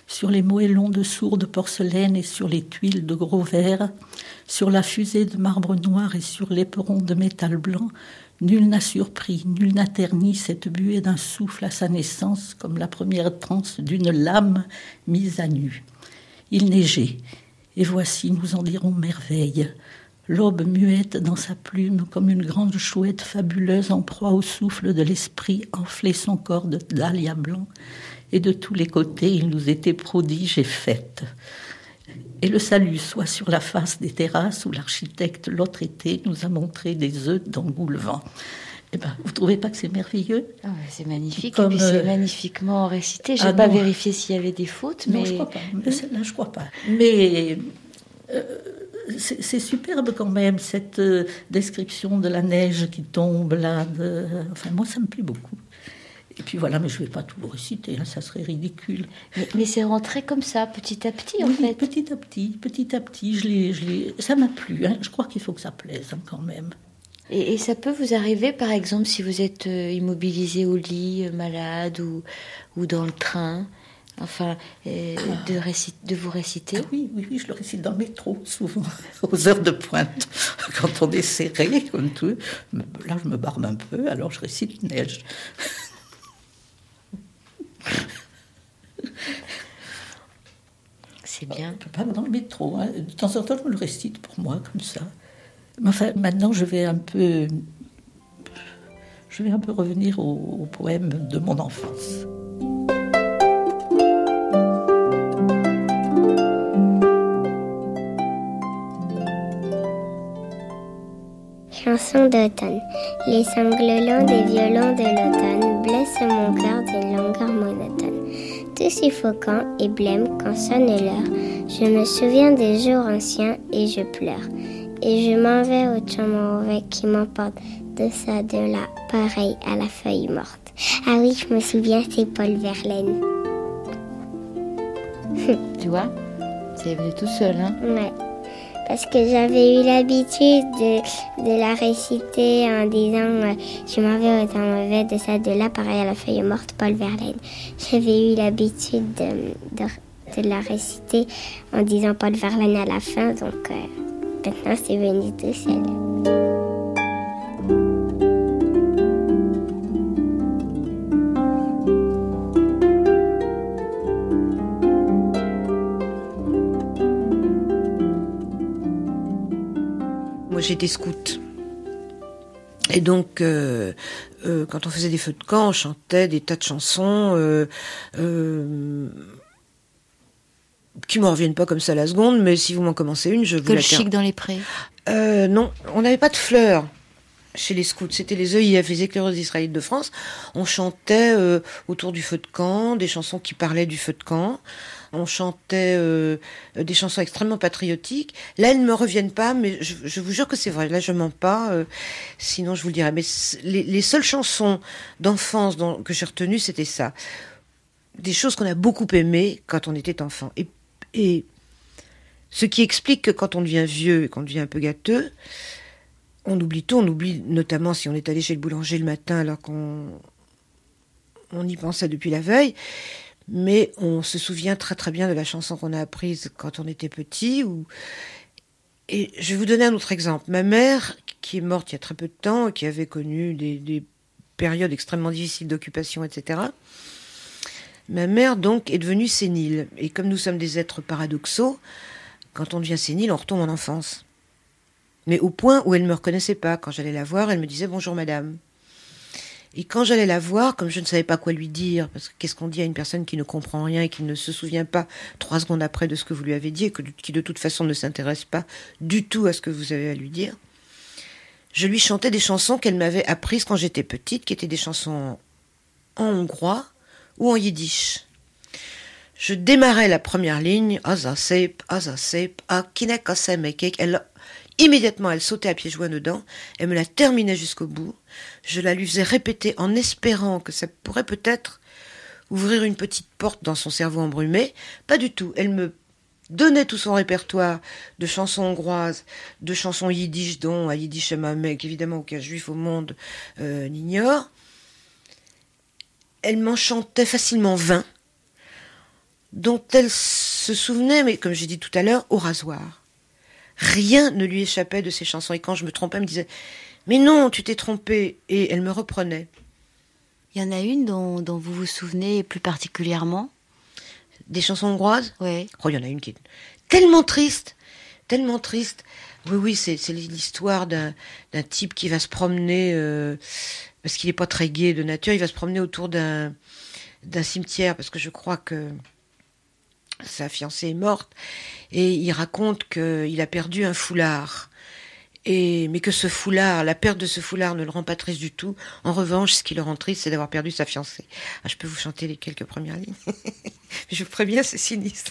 sur les moellons de sourde porcelaine et sur les tuiles de gros verre, sur la fusée de marbre noir et sur l'éperon de métal blanc, nul n'a surpris, nul n'a terni cette buée d'un souffle à sa naissance comme la première transe d'une lame mise à nu. Il neigeait, et voici, nous en dirons merveille. L'aube muette dans sa plume comme une grande chouette fabuleuse en proie au souffle de l'esprit enflait son corps de dahlia blanc, et de tous les côtés il nous était prodige et fête. Et le salut soit sur la face des terrasses où l'architecte l'autre été nous a montré des œufs d'engoulevent. Eh ben, vous ne trouvez pas que c'est merveilleux? Ah, c'est magnifique, Comme, et puis c'est euh... magnifiquement récité. Je n'ai ah, pas non. vérifié s'il y avait des fautes, mais... Non, je crois pas. Mais celle-là, je crois pas. Mais euh, c'est, c'est superbe quand même, cette euh, description de la neige qui tombe là. De... Enfin, moi, ça me plaît beaucoup. Et puis voilà, mais je ne vais pas tout vous réciter, hein, ça serait ridicule. Mais, mais c'est rentré comme ça, petit à petit, en oui, fait. petit à petit, petit à petit, je l'ai, je l'ai... ça m'a plu. Hein. Je crois qu'il faut que ça plaise hein, quand même. Et, et ça peut vous arriver, par exemple, si vous êtes euh, immobilisé au lit, euh, malade, ou, ou dans le train, enfin, euh, ah. de, récit- de vous réciter? Ah oui, oui, oui, je le récite dans le métro, souvent, aux heures de pointe, quand on est serré, comme tout. Là, je me barbe un peu, alors je récite Neige. C'est bien. Je peux pas dans le métro. Hein. De temps en temps, je me le récite pour moi, comme ça. Mais enfin, maintenant, je vais un peu... Je vais un peu revenir au, au poème de mon enfance. Chanson d'automne. Les sanglots des violons de l'automne blessent mon cœur d'une longueur monotone. Tout suffocant et blême quand sonne l'heure, je me souviens des jours anciens et je pleure. Et je m'en vais au champ mauvais qui m'emporte de ça, de là, pareil à la feuille morte. Ah oui, je me souviens, c'est Paul Verlaine. Tu vois, c'est venu tout seul, hein? Ouais. Parce que j'avais eu l'habitude de, de la réciter en disant euh, je m'en vais au temps mauvais de ça, de là, pareil à la feuille morte, Paul Verlaine. J'avais eu l'habitude de, de, de la réciter en disant Paul Verlaine à la fin, donc euh, maintenant c'est venu tout seul. Moi, j'étais scout. Et donc, euh, euh, quand on faisait des feux de camp, on chantait des tas de chansons euh, euh, qui ne me reviennent pas comme ça à la seconde, mais si vous m'en commencez une, je vous Que la le chic dans les prés. Euh, non, on n'avait pas de fleurs chez les scouts. C'était les E I F, les Éclaireuses Israélites de France. On chantait euh, autour du feu de camp, des chansons qui parlaient du feu de camp. On chantait euh, des chansons extrêmement patriotiques. Là, elles ne me reviennent pas, mais je, je vous jure que c'est vrai. Là, je mens pas. Euh, sinon, je vous le dirais. Mais les, les seules chansons d'enfance dont, que j'ai retenues, c'était ça. Des choses qu'on a beaucoup aimées quand on était enfant. Et, et ce qui explique que quand on devient vieux et qu'on devient un peu gâteux, on oublie tout. On oublie notamment si on est allé chez le boulanger le matin alors qu'on on y pensait depuis la veille. Mais on se souvient très très bien de la chanson qu'on a apprise quand on était petit. Ou... Et je vais vous donner un autre exemple. Ma mère, qui est morte il y a très peu de temps, qui avait connu des, des périodes extrêmement difficiles d'occupation, et cetera. Ma mère, donc, est devenue sénile. Et comme nous sommes des êtres paradoxaux, quand on devient sénile, on retombe en enfance. Mais au point où elle ne me reconnaissait pas. Quand j'allais la voir, elle me disait « Bonjour madame ». Et quand j'allais la voir, comme je ne savais pas quoi lui dire, parce que qu'est-ce qu'on dit à une personne qui ne comprend rien et qui ne se souvient pas trois secondes après de ce que vous lui avez dit et que, qui de toute façon ne s'intéresse pas du tout à ce que vous avez à lui dire, je lui chantais des chansons qu'elle m'avait apprises quand j'étais petite, qui étaient des chansons en hongrois ou en yiddish. Je démarrais la première ligne, Azasep, Azasep, Akinek Asemekek. Elle Immédiatement, elle sautait à pieds joints dedans, elle me la terminait jusqu'au bout. Je la lui faisais répéter en espérant que ça pourrait peut-être ouvrir une petite porte dans son cerveau embrumé. Pas du tout. Elle me donnait tout son répertoire de chansons hongroises, de chansons yiddish, dont à Yiddish Amamek, évidemment aucun juif au monde euh, n'ignore. Elle m'en chantait facilement vingt. dont elle se souvenait, mais comme j'ai dit tout à l'heure, au rasoir. Rien ne lui échappait de ses chansons. Et quand je me trompais, elle me disait « Mais non, tu t'es trompée !» Et elle me reprenait. Il y en a une dont, dont vous vous souvenez plus particulièrement ? Des chansons hongroises ? Oui. Oh, il y en a une qui est tellement triste, tellement triste. Oui, oui, c'est, c'est l'histoire d'un, d'un type qui va se promener, euh, parce qu'il n'est pas très gai de nature, il va se promener autour d'un, d'un cimetière, parce que je crois que sa fiancée est morte, et il raconte qu'il a perdu un foulard. Et, mais que ce foulard, la perte de ce foulard ne le rend pas triste du tout. En revanche, ce qui le rend triste, c'est d'avoir perdu sa fiancée. Ah, je peux vous chanter les quelques premières lignes. Je vous préviens, c'est sinistre.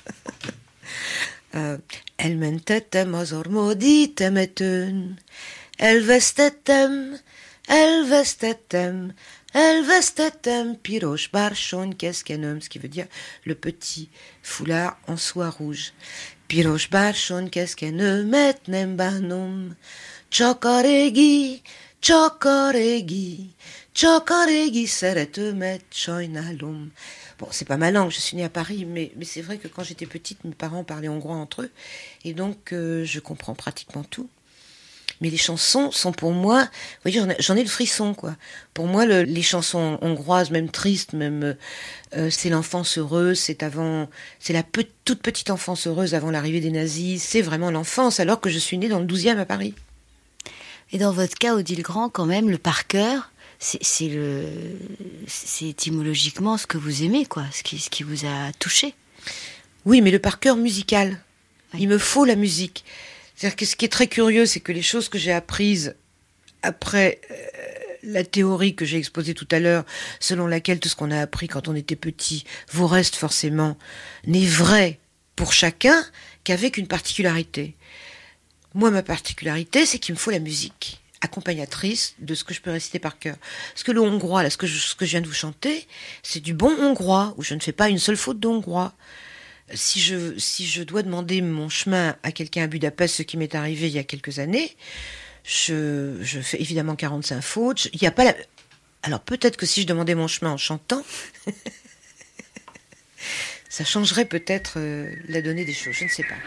euh, Elmentettem az ormódítemetőn, elvesztettem, elvesztettem, elvesztettem piros bársonykeszkenőm, ce qui veut dire le petit foulard en soie rouge. Piros bársonykeszkenőmet nem bánom, csak a régi, csak a régi, csak a régi szeretőmet sajnálom. Bon, c'est pas ma langue, je suis née à Paris, mais, mais c'est vrai que quand j'étais petite, mes parents parlaient hongrois entre eux, et donc euh, je comprends pratiquement tout. Mais les chansons sont pour moi, vous voyez, j'en ai, j'en ai le frisson, quoi. Pour moi, le, les chansons hongroises, même tristes, même, euh, c'est l'enfance heureuse, c'est avant, c'est la pe- toute petite enfance heureuse avant l'arrivée des nazis, c'est vraiment l'enfance, alors que je suis née dans le douzième à Paris. Et dans votre cas, Odile Grand, quand même, le par cœur, c'est, c'est le, c'est étymologiquement ce que vous aimez, quoi, ce qui, ce qui vous a touché. Oui, mais le par cœur musical. Oui. Il me faut la musique. C'est-à-dire que ce qui est très curieux, c'est que les choses que j'ai apprises après euh, la théorie que j'ai exposée tout à l'heure, selon laquelle tout ce qu'on a appris quand on était petit vous reste forcément, n'est vrai pour chacun qu'avec une particularité. Moi, ma particularité, c'est qu'il me faut la musique accompagnatrice de ce que je peux réciter par cœur. Parce que le hongrois, là, ce que je, ce que je viens de vous chanter, c'est du bon hongrois, où je ne fais pas une seule faute de hongrois. Si je, si je dois demander mon chemin à quelqu'un à Budapest, ce qui m'est arrivé il y a quelques années, je, je fais évidemment quarante-cinq fautes. Il n'y a pas la... Alors peut-être que si je demandais mon chemin en chantant, ça changerait peut-être euh, la donnée des choses, je ne sais pas.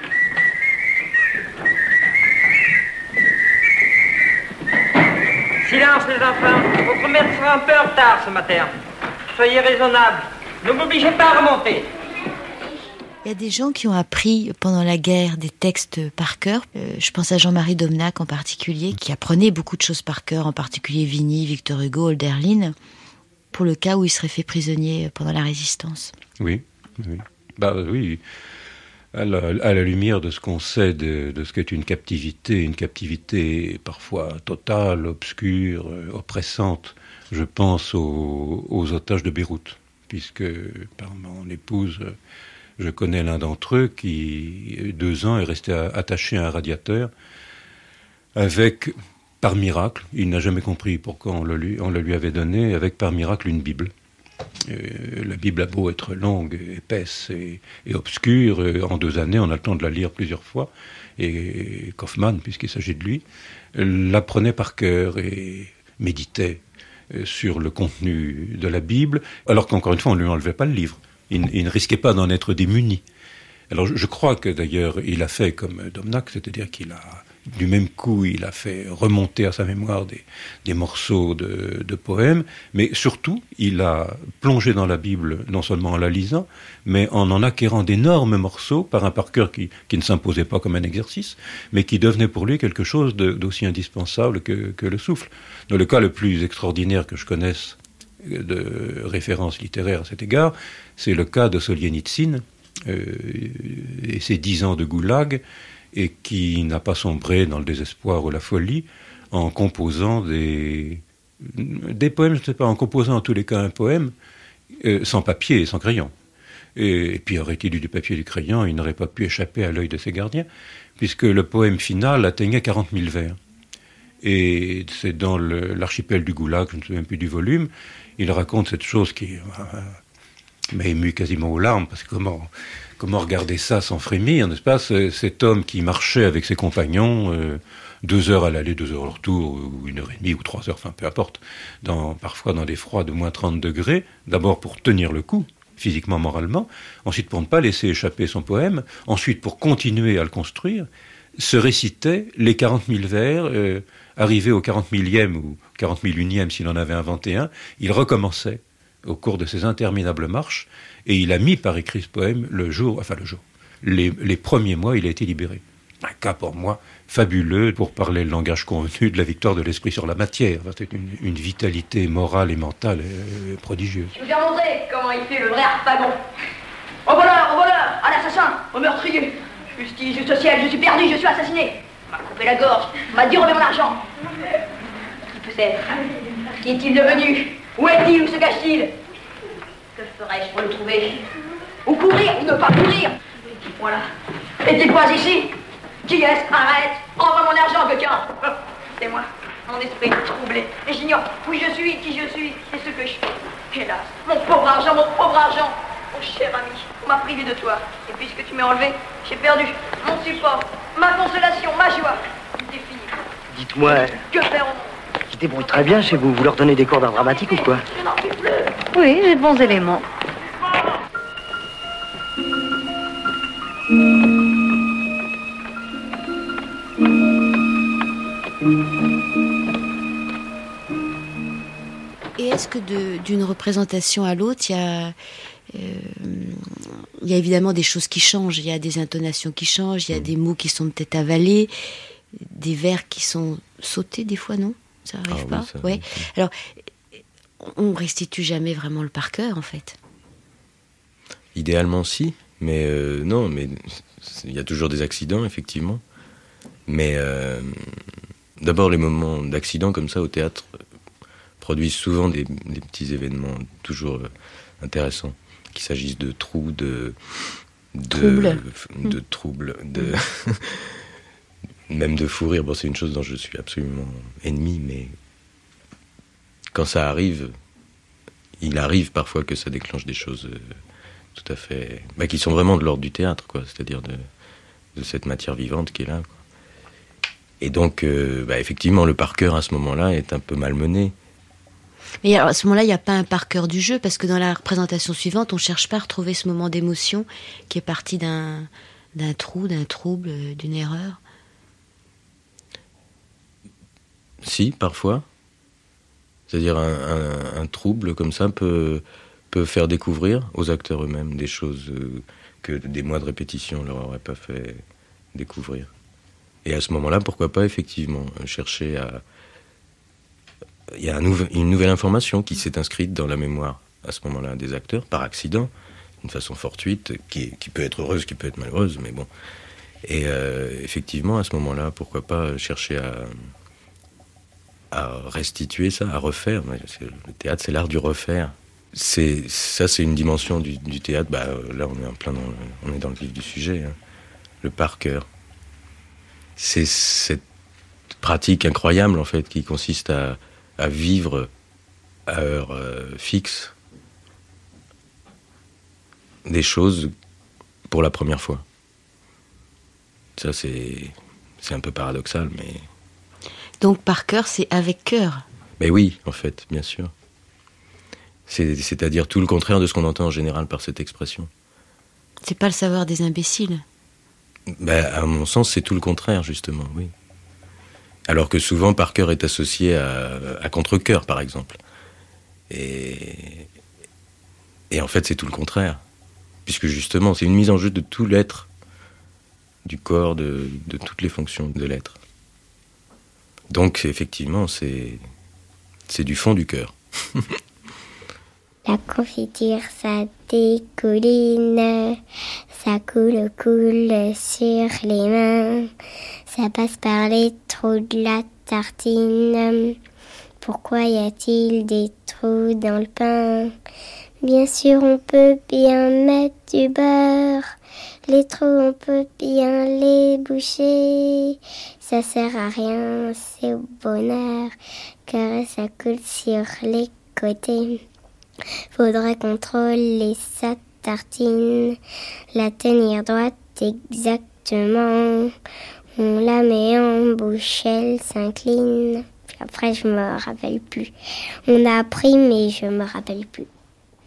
Silence les enfants, votre maître sera un peu en retard ce matin. Soyez raisonnables, ne m'obligez pas à remonter. Il y a des gens qui ont appris pendant la guerre des textes par cœur. Euh, je pense à Jean-Marie Domnac en particulier, qui apprenait beaucoup de choses par cœur, en particulier Vigny, Victor Hugo, Hölderlin, pour le cas où il serait fait prisonnier pendant la Résistance. Oui, oui. Bah oui. À la, à la lumière de ce qu'on sait de, de ce qu'est une captivité, une captivité parfois totale, obscure, euh, oppressante, je pense aux, aux otages de Beyrouth, puisque par mon épouse... Je connais l'un d'entre eux qui, deux ans, est resté attaché à un radiateur avec, par miracle, il n'a jamais compris pourquoi on le lui, on le lui avait donné, avec par miracle une Bible. Euh, la Bible a beau être longue, épaisse et, et obscure, en deux années, on a le temps de la lire plusieurs fois. Et Kaufmann, puisqu'il s'agit de lui, l'apprenait par cœur et méditait sur le contenu de la Bible, alors qu'encore une fois, on ne lui enlevait pas le livre. Il, il ne risquait pas d'en être démuni. Alors je, je crois que d'ailleurs il a fait comme Domnac, c'est-à-dire qu'il a, du même coup, il a fait remonter à sa mémoire des, des morceaux de, de poèmes, mais surtout il a plongé dans la Bible, non seulement en la lisant, mais en en acquérant d'énormes morceaux par un par cœur qui, qui ne s'imposait pas comme un exercice, mais qui devenait pour lui quelque chose de, d'aussi indispensable que, que le souffle. Dans le cas le plus extraordinaire que je connaisse de référence littéraire à cet égard, c'est le cas de Soljenitsyne euh, et ses dix ans de goulag, et qui n'a pas sombré dans le désespoir ou la folie en composant des, des poèmes, je ne sais pas, en composant en tous les cas un poème euh, sans papier et sans crayon. Et, et puis aurait-il eu du papier et du crayon, il n'aurait pas pu échapper à l'œil de ses gardiens, puisque le poème final atteignait quarante mille vers. Et c'est dans le, l'archipel du Goulag, je ne me souviens plus du volume, il raconte cette chose qui euh, m'a ému quasiment aux larmes, parce que comment, comment regarder ça sans frémir, n'est-ce pas, c'est, cet homme qui marchait avec ses compagnons, euh, deux heures à l'aller, deux heures au retour, ou une heure et demie, ou trois heures, enfin peu importe, dans, parfois dans des froids de moins trente degrés, d'abord pour tenir le coup, physiquement, moralement, ensuite pour ne pas laisser échapper son poème, ensuite pour continuer à le construire, se récitait les quarante mille vers, euh, arrivé au quarante millième ou quarante mille unième s'il en avait inventé un, il recommençait au cours de ces interminables marches, et il a mis par écrit ce poème le jour, enfin le jour, les, les premiers mois, il a été libéré. Un cas pour moi fabuleux, pour parler le langage convenu, de la victoire de l'esprit sur la matière. C'est une, une vitalité morale et mentale euh, prodigieuse. Je vous ai montré comment il fait le vrai Harpagon. Au voleur, au voleur, à l'assassin, au meurtrier. Justice, juste au ciel, je suis perdu, je suis assassiné. On m'a coupé la gorge, on m'a dit remets mon argent. Qui peut être? Qui est-il devenu? Où est-il? Où se cache-t-il? Que ferais-je pour le trouver? Ou courir, ou ne pas courir? Voilà. Est-il pas ici? Qui est-ce? Arrête! Envoie mon argent, coquin! C'est moi, mon esprit troublé. Et j'ignore où je suis, qui je suis, et ce que je fais. Hélas, mon pauvre argent, mon pauvre argent! Mon cher ami, on m'a privé de toi. Et puisque tu m'as enlevé, j'ai perdu mon support, ma consolation, ma joie. C'est fini. Dites-moi, Que faire au monde? ils se débrouillent très bien chez vous. Vous leur donnez des cours d'art dramatique ou quoi? Je n'en peux plus. Oui, j'ai de bons éléments. Et est-ce que de, d'une représentation à l'autre, il y a, euh, il y a évidemment des choses qui changent, il y a des intonations qui changent, il y a des mots qui sont peut-être avalés, des vers qui sont sautés des fois, non? Ça arrive ah, pas? Oui, ça, ouais. oui. Alors, on restitue jamais vraiment le par cœur, en fait. Idéalement, si, mais euh, non, mais il y a toujours des accidents, effectivement. Mais euh, d'abord, les moments d'accident comme ça au théâtre produisent souvent des, des petits événements toujours euh, intéressants, qu'il s'agisse de trous, de de troubles, de, troubles, de même de fou rire. Bon, c'est une chose dont je suis absolument ennemi, mais quand ça arrive, il arrive parfois que ça déclenche des choses euh, tout à fait, bah, qui sont vraiment de l'ordre du théâtre, quoi. C'est-à-dire de de cette matière vivante qui est là, quoi. Et donc, euh, bah, effectivement, le par cœur à ce moment-là est un peu malmené. Mais alors, à ce moment-là, il n'y a pas un par cœur du jeu, parce que dans la représentation suivante, on ne cherche pas à retrouver ce moment d'émotion qui est parti d'un, d'un trou, d'un trouble, d'une erreur. Si, parfois. C'est-à-dire un, un, un trouble comme ça peut, peut faire découvrir aux acteurs eux-mêmes des choses euh, que des mois de répétition leur auraient pas fait découvrir. Et à ce moment-là, pourquoi pas, effectivement, chercher à... Il y a un nouve... une nouvelle information qui s'est inscrite dans la mémoire, à ce moment-là, des acteurs, par accident, d'une façon fortuite, qui, qui peut être heureuse, qui peut être malheureuse, mais bon. Et euh, effectivement, à ce moment-là, pourquoi pas chercher à, à restituer ça, à refaire. Le théâtre, c'est l'art du refaire. C'est, ça, c'est une dimension du, du théâtre. Bah, là, on est en plein dans le, on est dans le vif du sujet, hein. Le par cœur. C'est cette pratique incroyable, en fait, qui consiste à, à vivre à heure euh, fixe des choses pour la première fois. Ça, c'est, c'est un peu paradoxal, mais... Donc, par cœur, c'est avec cœur. Mais oui, en fait, bien sûr. C'est, c'est-à-dire tout le contraire de ce qu'on entend en général par cette expression. C'est pas le savoir des imbéciles. Ben, à mon sens, c'est tout le contraire, justement, oui. Alors que souvent, par cœur est associé à, à contre-cœur, par exemple. Et, et en fait, c'est tout le contraire. Puisque justement, c'est une mise en jeu de tout l'être, du corps, de, de toutes les fonctions de l'être. Donc, effectivement, c'est, c'est du fond du cœur. La confiture, ça découline, ça coule, coule sur les mains, ça passe par les trous de la tartine. Pourquoi y a-t-il des trous dans le pain? Bien sûr, on peut bien mettre du beurre, les trous, on peut bien les boucher. Ça sert à rien, c'est au bonheur, car ça coule sur les côtés. Faudrait contrôler sa tartine, la tenir droite exactement. On la met en bouche, elle s'incline. Puis après, je me rappelle plus. On a appris, mais je me rappelle plus.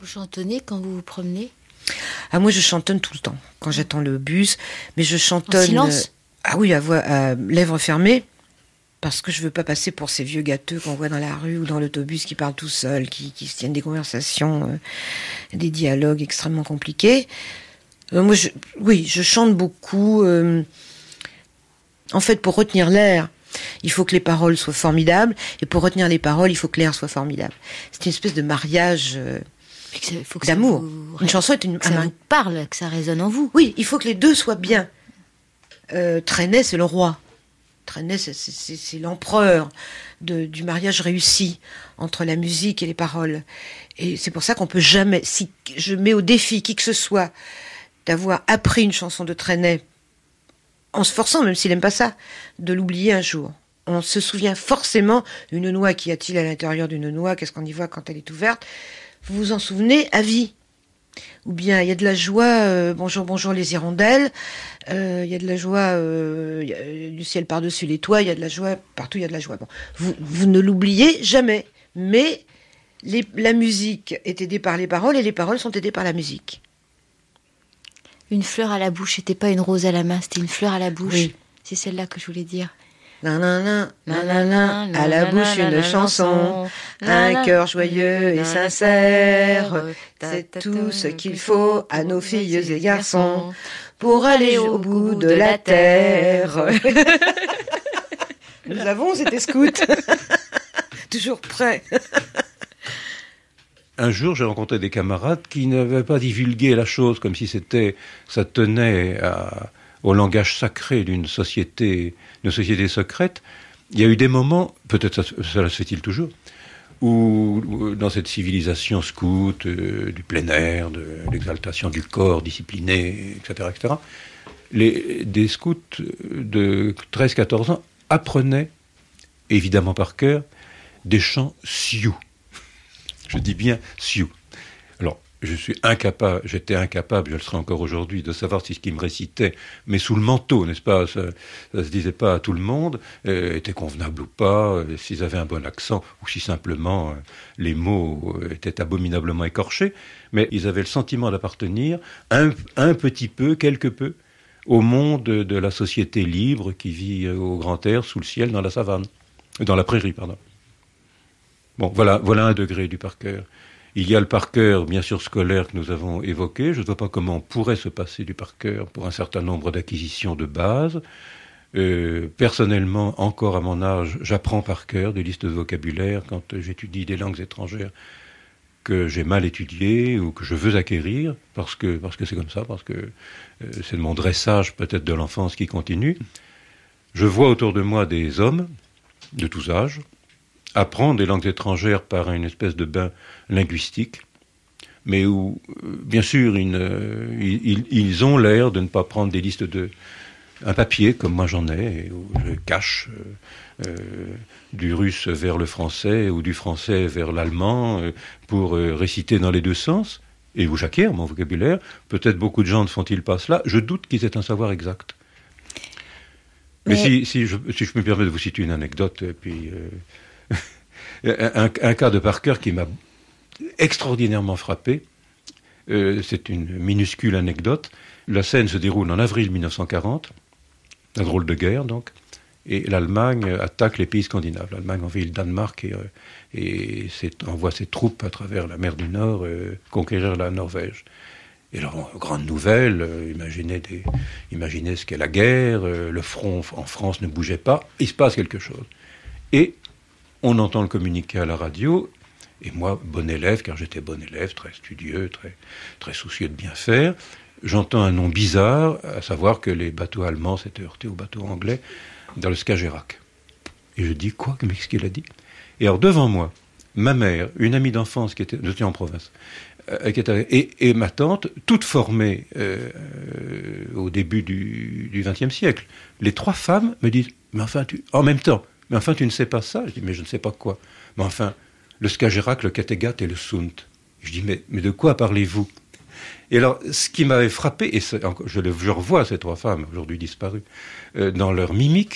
Vous chantonnez quand vous vous promenez ? Ah, moi, je chantonne tout le temps, quand j'attends le bus. Mais je chantonne... En silence ? euh, Ah oui, à, voix, à lèvres fermées, parce que je veux pas passer pour ces vieux gâteux qu'on voit dans la rue ou dans l'autobus qui parlent tout seuls, qui, qui se tiennent des conversations, euh, des dialogues extrêmement compliqués. Euh, moi, je, oui, je chante beaucoup. Euh, en fait, pour retenir l'air, il faut que les paroles soient formidables, et pour retenir les paroles, il faut que l'air soit formidable. C'est une espèce de mariage euh, faut que d'amour. Vous... Une chanson est une... Que ça un... vous parle, que ça résonne en vous. Oui, il faut que les deux soient bien. Euh, Trenet, c'est le roi. Trenet, c'est, c'est, c'est l'empereur de, du mariage réussi entre la musique et les paroles. Et c'est pour ça qu'on peut jamais... Si je mets au défi qui que ce soit d'avoir appris une chanson de Trenet, en se forçant, même s'il n'aime pas ça, de l'oublier un jour. On se souvient forcément, une noix, qu'y a-t-il à l'intérieur d'une noix? Qu'est-ce qu'on y voit quand elle est ouverte? Vous vous en souvenez à vie. Ou bien, il y a de la joie, euh, bonjour, bonjour les hirondelles, euh, il y a de la joie, euh, y a du ciel par-dessus les toits, il y a de la joie, partout il y a de la joie. Bon, vous, vous ne l'oubliez jamais, mais les, la musique est aidée par les paroles et les paroles sont aidées par la musique. Une fleur à la bouche, c'était pas une rose à la main, c'était une fleur à la bouche. Oui. C'est celle-là que je voulais dire. Nanana, nanana, à la bouche une chanson, un cœur joyeux et sincère, c'est tout ce qu'il faut à nos filles et garçons pour aller au bout de la terre. Nous avons été scouts, toujours prêts. Un jour, j'ai rencontré des camarades qui n'avaient pas divulgué la chose comme si c'était, ça tenait à, au langage sacré d'une société, d'une société secrète. Il y a eu des moments, peut-être ça, cela se fait-il toujours, où, où dans cette civilisation scout, euh, du plein air, de l'exaltation du corps discipliné, et cetera, et cetera, les, des scouts de treize à quatorze ans apprenaient, évidemment par cœur, des chants sioux. Je dis bien Sioux. Alors, je suis incapable, j'étais incapable, je le serai encore aujourd'hui, de savoir si ce qu'ils me récitaient, mais sous le manteau, n'est-ce pas, ça ne se disait pas à tout le monde, euh, était convenable ou pas, euh, s'ils avaient un bon accent, ou si simplement euh, les mots euh, étaient abominablement écorchés, mais ils avaient le sentiment d'appartenir un, un petit peu, quelque peu, au monde de la société libre qui vit au grand air, sous le ciel, dans la savane, dans la prairie, pardon. Bon, voilà, voilà un degré du par cœur. Il y a le par cœur, bien sûr, scolaire que nous avons évoqué. Je ne vois pas comment on pourrait se passer du par cœur pour un certain nombre d'acquisitions de base. Euh, personnellement, encore à mon âge, j'apprends par cœur des listes de vocabulaire quand j'étudie des langues étrangères que j'ai mal étudiées ou que je veux acquérir, parce que, parce que c'est comme ça, parce que euh, c'est mon dressage peut-être de l'enfance qui continue. Je vois autour de moi des hommes de tous âges apprendre des langues étrangères par une espèce de bain linguistique, mais où, euh, bien sûr, ils, euh, ils, ils ont l'air de ne pas prendre des listes de... un papier, comme moi j'en ai, où je cache euh, euh, du russe vers le français ou du français vers l'allemand euh, pour euh, réciter dans les deux sens, et où j'acquiers mon vocabulaire. Peut-être beaucoup de gens ne font-ils pas cela. Je doute qu'ils aient un savoir exact. Mais, Mais si, si, je, si je me permets de vous citer une anecdote, et puis... Euh, un, un cas de par cœur qui m'a extraordinairement frappé, euh, c'est une minuscule anecdote. La scène se déroule en avril dix-neuf cent quarante, la drôle de guerre donc, et l'Allemagne attaque les pays scandinaves. L'Allemagne envahit le Danemark et, euh, et envoie ses troupes à travers la mer du Nord euh, conquérir la Norvège. Et alors, grande nouvelle, euh, imaginez, des, imaginez ce qu'est la guerre, euh, le front en France ne bougeait pas, il se passe quelque chose. Et on entend le communiqué à la radio, et moi, bon élève, car j'étais bon élève, très studieux, très, très soucieux de bien faire, j'entends un nom bizarre, à savoir que les bateaux allemands s'étaient heurtés aux bateaux anglais dans le Skagerrak. Et je dis, quoi? Qu'est-ce qu'il a dit? Et alors, devant moi, ma mère, une amie d'enfance qui était, j'étais en province, euh, qui était, et, et ma tante, toutes formées euh, euh, au début du vingtième siècle. Les trois femmes me disent, mais enfin, tu, en même temps, mais enfin, tu ne sais pas ça? Je dis, mais je ne sais pas quoi. Mais enfin, le Skagerrak, le Kattegat et le Sund. Je dis, mais, mais de quoi parlez-vous? Et alors, ce qui m'avait frappé, et je, le, je revois ces trois femmes, aujourd'hui disparues, euh, dans leur mimique,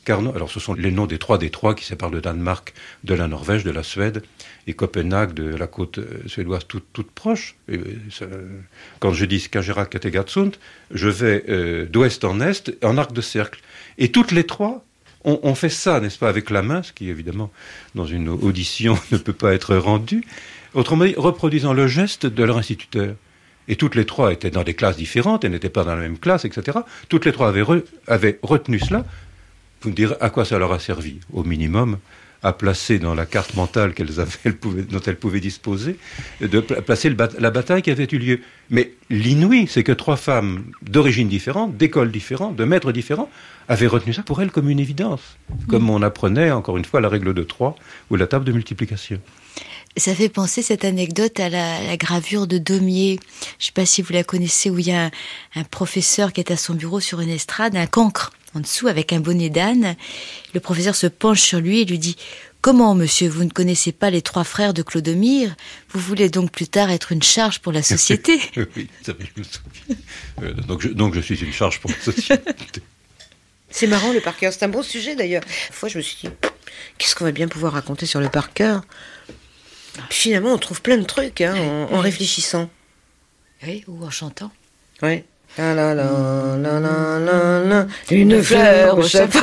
Carnot, alors ce sont les noms des trois détroits qui séparent le Danemark de la Norvège, de la Suède, et Copenhague de la côte suédoise toute, toute proche. Et ça, quand je dis Skagerrak, Kattegat, Sund, je vais euh, d'ouest en est, en arc de cercle. Et toutes les trois, on, on fait ça, n'est-ce pas, avec la main, ce qui évidemment, dans une audition, ne peut pas être rendu. Autrement dit, reproduisant le geste de leur instituteur. Et toutes les trois étaient dans des classes différentes, elles n'étaient pas dans la même classe, et cetera. Toutes les trois avaient, re, avaient retenu cela. Vous me direz à quoi ça leur a servi, au minimum, à placer dans la carte mentale qu'elles avaient, elles pouvaient, dont elles pouvaient disposer, de placer le, la bataille qui avait eu lieu. Mais l'inouï, c'est que trois femmes d'origines différentes, d'écoles différentes, de maîtres différents, avaient retenu ça pour elles comme une évidence. Comme on apprenait, encore une fois, la règle de trois ou la table de multiplication. Ça fait penser cette anecdote à la, la gravure de Daumier. Je ne sais pas si vous la connaissez, où il y a un, un professeur qui est à son bureau sur une estrade, un cancre en dessous avec un bonnet d'âne. Le professeur se penche sur lui et lui dit « Comment, monsieur, vous ne connaissez pas les trois frères de Clodomir? Vous voulez donc plus tard être une charge pour la société ?» Oui, ça je me souviens. Euh, donc, je, donc je suis une charge pour la société. C'est marrant, le par cœur. C'est un bon sujet, d'ailleurs. Une fois, je me suis dit « Qu'est-ce qu'on va bien pouvoir raconter sur le par cœur ?» Puis finalement, on trouve plein de trucs hein, en, en réfléchissant. Oui, ou en chantant. Oui. La la la la la la la, une fleur au chapeau.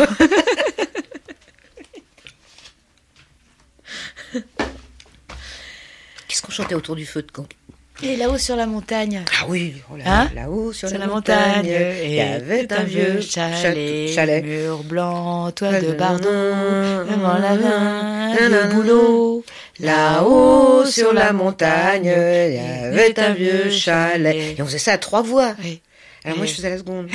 Qu'est-ce qu'on chantait autour du feu de camp? Et là-haut sur la montagne. Ah oui, oh là, hein là-haut sur, sur la, la montagne, montagne. Il y avait un vieux chalet, chalet. Mur blanc, toile de bardon, vraiment la main, le boulot. Là-haut sur la montagne, il y avait un vieux chalet. Et on faisait ça à trois voix. Oui. Alors moi, je faisais la seconde.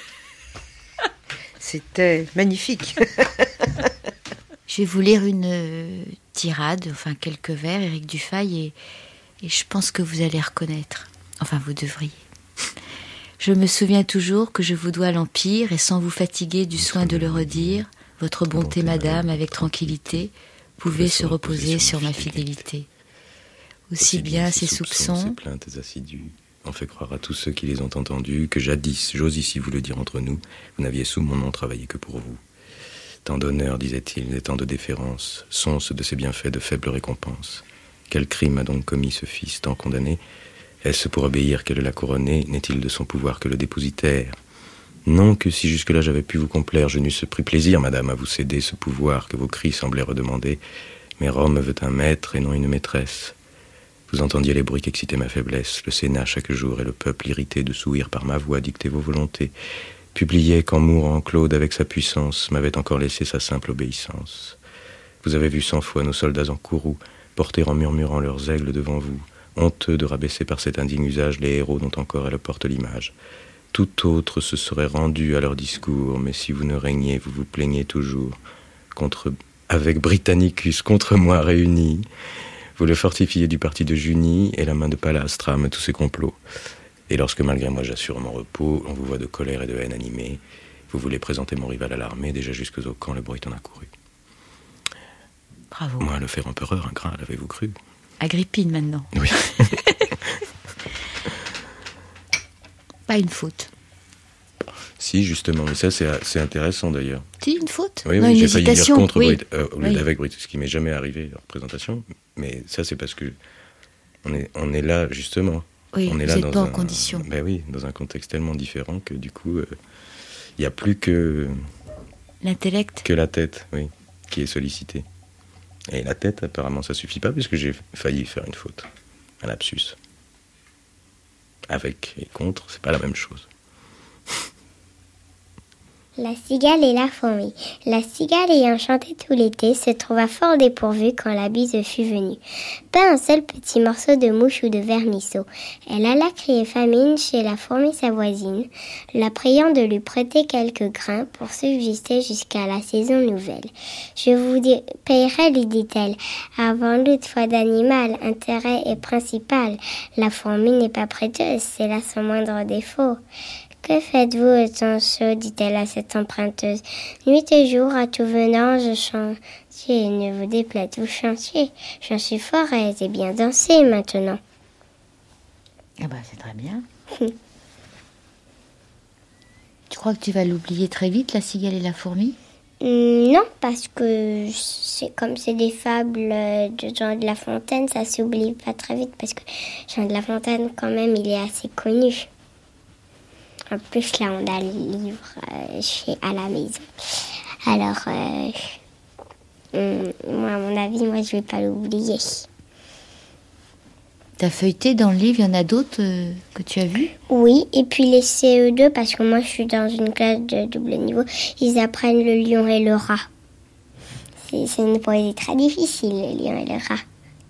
C'était magnifique. Je vais vous lire une euh, tirade, enfin quelques vers, Éric Dufay, et, et je pense que vous allez reconnaître. Enfin, vous devriez. Je me souviens toujours que je vous dois l'empire, et sans vous fatiguer du soin de le redire, votre bonté, madame, avec tranquillité, pouvez se reposer sur ma fidélité. Aussi bien ces soupçons, ces plaintes assidues, en fait croire à tous ceux qui les ont entendus que jadis, j'ose ici vous le dire entre nous, vous n'aviez sous mon nom travaillé que pour vous. Tant d'honneur, disait-il, et tant de déférence, sont-ce de ces bienfaits de faible récompense. Quel crime a donc commis ce fils tant condamné? Est-ce pour obéir qu'elle l'a couronné? N'est-il de son pouvoir que le dépositaire? Non que si jusque-là j'avais pu vous complaire, je n'eusse pris plaisir, madame, à vous céder ce pouvoir que vos cris semblaient redemander. Mais Rome veut un maître et non une maîtresse. Vous entendiez les bruits qu'excitait ma faiblesse, le Sénat chaque jour et le peuple irrité de s'ouïr par ma voix dicter vos volontés, publiait qu'en mourant Claude avec sa puissance m'avait encore laissé sa simple obéissance. Vous avez vu cent fois nos soldats en courroux porter en murmurant leurs aigles devant vous, honteux de rabaisser par cet indigne usage les héros dont encore elle porte l'image. Tout autre se serait rendu à leur discours, mais si vous ne régnez, vous vous plaignez toujours contre, avec Britannicus contre moi réunis. Vous le fortifiez du parti de Junie, et la main de Pallas trame tous ses complots. Et lorsque malgré moi j'assure mon repos, on vous voit de colère et de haine animée. Vous voulez présenter mon rival à l'armée, déjà jusque au camp le bruit en a couru. Bravo. Moi, le faire empereur, ingrat, l'avez-vous cru? Agrippine maintenant. Oui. Pas une faute. Si, justement, mais ça c'est, c'est intéressant d'ailleurs. Si, une faute. Oui, non, oui, une j'ai failli dire contre oui. Brit, euh, au lieu oui. d'avec Brit, ce qui m'est jamais arrivé en représentation. Mais ça, c'est parce que on est, on est là justement. Oui, on est vous là n'êtes dans pas un, en condition. Ben oui, dans un contexte tellement différent que du coup, il euh, n'y a plus que l'intellect, que la tête, oui, qui est sollicitée. Et la tête, apparemment, ça suffit pas puisque j'ai failli faire une faute, un lapsus. Avec et contre, c'est pas la même chose. La cigale et la fourmi. La cigale ayant chanté tout l'été se trouva fort dépourvue quand la bise fut venue. Pas un seul petit morceau de mouche ou de vermisseau. Elle alla crier famine chez la fourmi sa voisine, la priant de lui prêter quelques grains pour subsister jusqu'à la saison nouvelle. Je vous dis, payerai, lui dit-elle, avant l'autre fois d'animal, intérêt est principal. La fourmi n'est pas prêteuse, c'est là son moindre défaut. Que faites-vous autant chaud, dit-elle à cette emprunteuse. Nuit et jour, à tout venant, je chantiez, ne vous déplaise, vous chantiez. J'en suis fort aise et bien dansé maintenant. Ah bah c'est très bien. Tu crois que tu vas l'oublier très vite, la cigale et la fourmi? Non, parce que c'est comme c'est des fables de Jean de La Fontaine, ça s'oublie pas très vite parce que Jean de La Fontaine, quand même, il est assez connu. En plus, là, on a le livre euh, chez, à la maison. Alors, euh, moi, à mon avis, moi, je vais pas l'oublier. T'as feuilleté dans le livre, il y en a d'autres euh, que tu as vus ? Oui, et puis les C E deux, parce que moi je suis dans une classe de double niveau, ils apprennent le lion et le rat. C'est, c'est une poésie très difficile, le lion et le rat.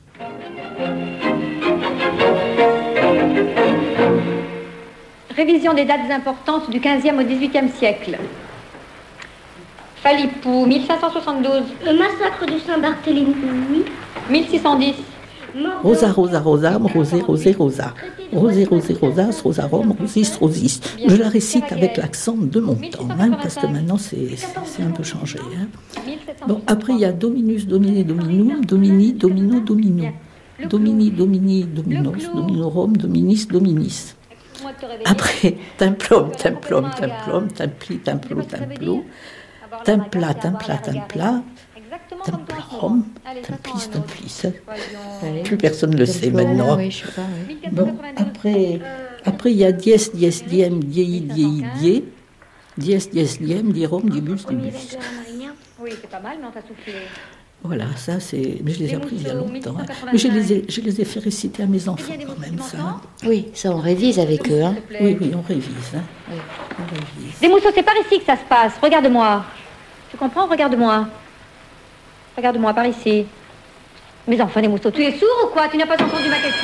Révision des dates importantes du quinzième au dix-huitième siècle. Philippou, mille cinq cent soixante-douze. Le massacre de Saint-Barthélemy. mille six cent dix. Rosa, rosa, rosa, rosé, rosé, rosa. Rosé, rosé, rosas, rosarum, rosis, rosis. Je la récite avec l'accent de mon temps, hein, parce que maintenant c'est, c'est un peu changé. Hein. Bon, après il y a Dominus, Domine, Dominum, Domini, Domino, Domino. Domini, Domini, Dominos, Dominorum, Dominis, Dominis. Après, templum, templum, templum, templi, templo, templo. Templa, templa, templa. Templum, templis, templis. Plus personne ne le sait maintenant. Bon, après, après il y a dies, dies, diem, diei, diei, die. Dies, dies, diem, dierum, dibus, dibus. Oui, c'est pas mal, mais on t'a soufflé. Voilà, ça c'est. Mais je les ai appris il y a longtemps. Hein. Mais je les ai, je les ai fait réciter à mes enfants quand même, ça. Oui, ça on révise avec eux. Hein. Oui, oui, on révise. Hein. Oui, on révise. Des mousseaux, c'est par ici que ça se passe. Regarde-moi. Tu comprends ? Regarde-moi. Regarde-moi par ici. Mais enfin, des mousseaux, tu es sourd ou quoi ? Tu n'as pas entendu ma question ?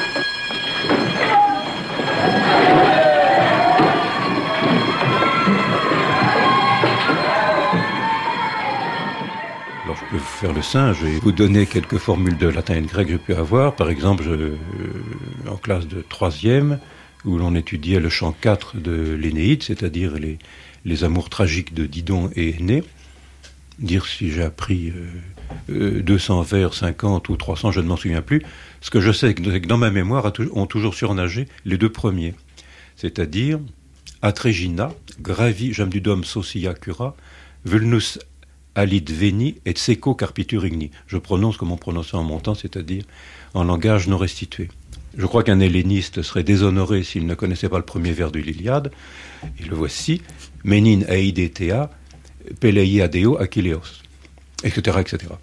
Alors je peux faire le singe et vous donner quelques formules de latin et de grec que j'ai pu avoir. Par exemple, je, euh, en classe de troisième, où l'on étudiait le chant quatre de l'Énéide, c'est-à-dire les, les amours tragiques de Didon et Énée. Dire si j'ai appris euh, euh, deux cents vers, cinquante ou trois cents, je ne m'en souviens plus. Ce que je sais, c'est que dans ma mémoire, ont toujours surnagé les deux premiers. C'est-à-dire, Atrégina, gravi jamdudum socia cura, vulnus alit veni et seco carpitur igni. Je prononce comme on prononçait en mon temps, c'est-à-dire en langage non restitué. Je crois qu'un helléniste serait déshonoré s'il ne connaissait pas le premier vers de l'Iliade. Et le voici, menin aidetea, Peleia Deo Achilleos, et cetera, et cetera.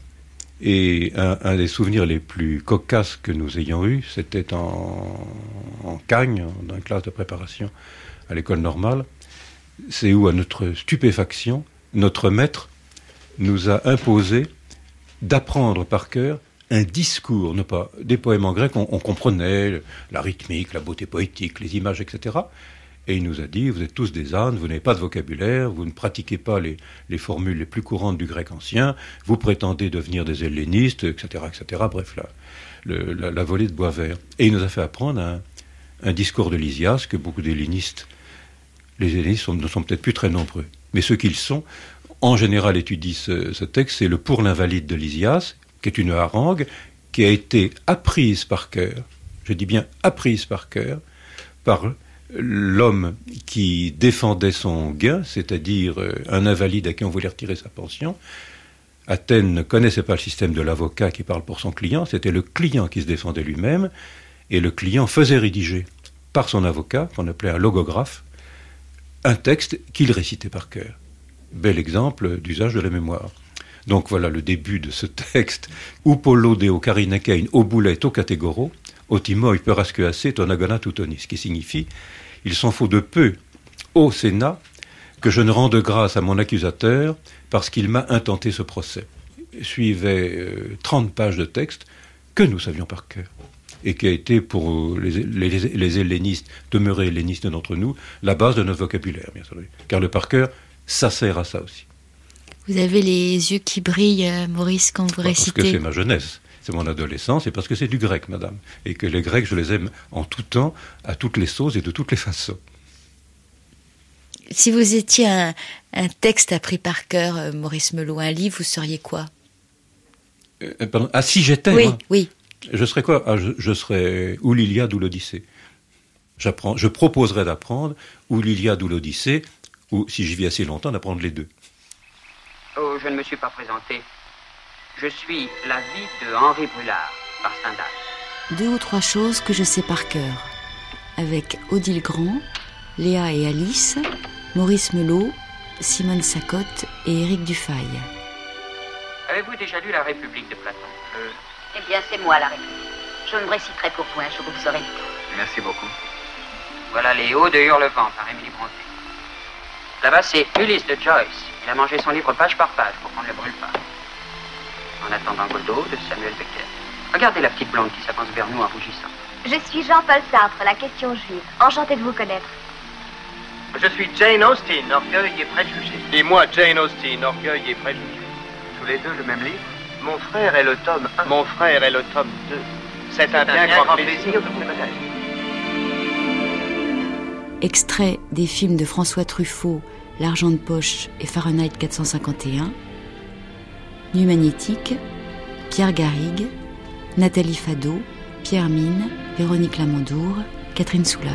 Et un, un des souvenirs les plus cocasses que nous ayons eus, c'était en, en Cagne, dans une classe de préparation à l'école normale. C'est où, à notre stupéfaction, notre maître nous a imposé d'apprendre par cœur un discours, non pas des poèmes en grec, on, on comprenait la rythmique, la beauté poétique, les images, et cetera. Et il nous a dit, vous êtes tous des ânes, vous n'avez pas de vocabulaire, vous ne pratiquez pas les, les formules les plus courantes du grec ancien, vous prétendez devenir des hellénistes, et cetera, et cetera. Bref, la, le, la, la volée de bois vert. Et il nous a fait apprendre un, un discours de Lysias, que beaucoup d'hellénistes, les hellénistes sont, ne sont peut-être plus très nombreux, mais ceux qu'ils sont, en général étudient ce, ce texte, c'est le Pour l'invalide de Lysias, qui est une harangue, qui a été apprise par cœur, je dis bien apprise par cœur, par l'homme qui défendait son gain, c'est-à-dire un invalide à qui on voulait retirer sa pension. Athènes ne connaissait pas le système de l'avocat qui parle pour son client, c'était le client qui se défendait lui-même, et le client faisait rédiger par son avocat, qu'on appelait un logographe, un texte qu'il récitait par cœur. Bel exemple d'usage de la mémoire. Donc voilà le début de ce texte. Upolo deo carinekein obulet o categoro, otimo hyperascuase ton agona tutonis, qui signifie il s'en faut de peu au Sénat que je ne rende grâce à mon accusateur parce qu'il m'a intenté ce procès. Suivait euh, trente pages de texte que nous savions par cœur et qui a été pour les, les, les hellénistes, demeurés hellénistes d'entre nous, la base de notre vocabulaire, bien sûr. Car le par cœur, ça sert à ça aussi. Vous avez les yeux qui brillent, Maurice, quand vous bah, récitez. Parce que c'est ma jeunesse. C'est mon adolescence, et parce que c'est du grec, madame. Et que les Grecs, je les aime en tout temps, à toutes les sauces et de toutes les façons. Si vous étiez un, un texte appris par cœur, Maurice Melot, un livre, vous seriez quoi ? euh, pardon, Ah, si j'étais Oui, moi, oui. Je serais quoi ah, je, je serais ou l'Iliade ou l'Odyssée. J'apprends, je proposerais d'apprendre ou l'Iliade ou l'Odyssée, ou, si j'y vis assez longtemps, d'apprendre les deux. Oh, je ne me suis pas présenté. Je suis la vie de Henri Brulard, par Stendhal. Deux ou trois choses que je sais par cœur. Avec Odile Grand, Léa et Alice, Maurice Melot, Simone Sacotte et Éric Dufay. Avez-vous déjà lu La République de Platon? euh... Eh bien, c'est moi, La République. Je me réciterai pour vous un jour, vous saurez. Merci beaucoup. Voilà Les Hauts de Hurlevent, par Émilie Brontë. Là-bas, c'est Ulysse de Joyce. Il a mangé son livre page par page pour qu'on ne le brûle pas. En attendant Godot de Samuel Beckett. Regardez la petite blonde qui s'avance vers nous en rougissant. Je suis Jean-Paul Sartre, La question juive. Enchanté de vous connaître. Je suis Jane Austen, Orgueil et préjugés. Et moi, Jane Austen, Orgueil et préjugés. Tous les deux le même livre? Mon frère est le tome un. Mon frère est le tome deux. C'est un, un bien, bien grand, grand plaisir de vous connaître. Extrait des films de François Truffaut, L'argent de poche et Fahrenheit quatre cent cinquante et un. Nuit magnétique, Pierre Garrigue, Nathalie Fado, Pierre Mine, Véronique Lamandour, Catherine Soulard.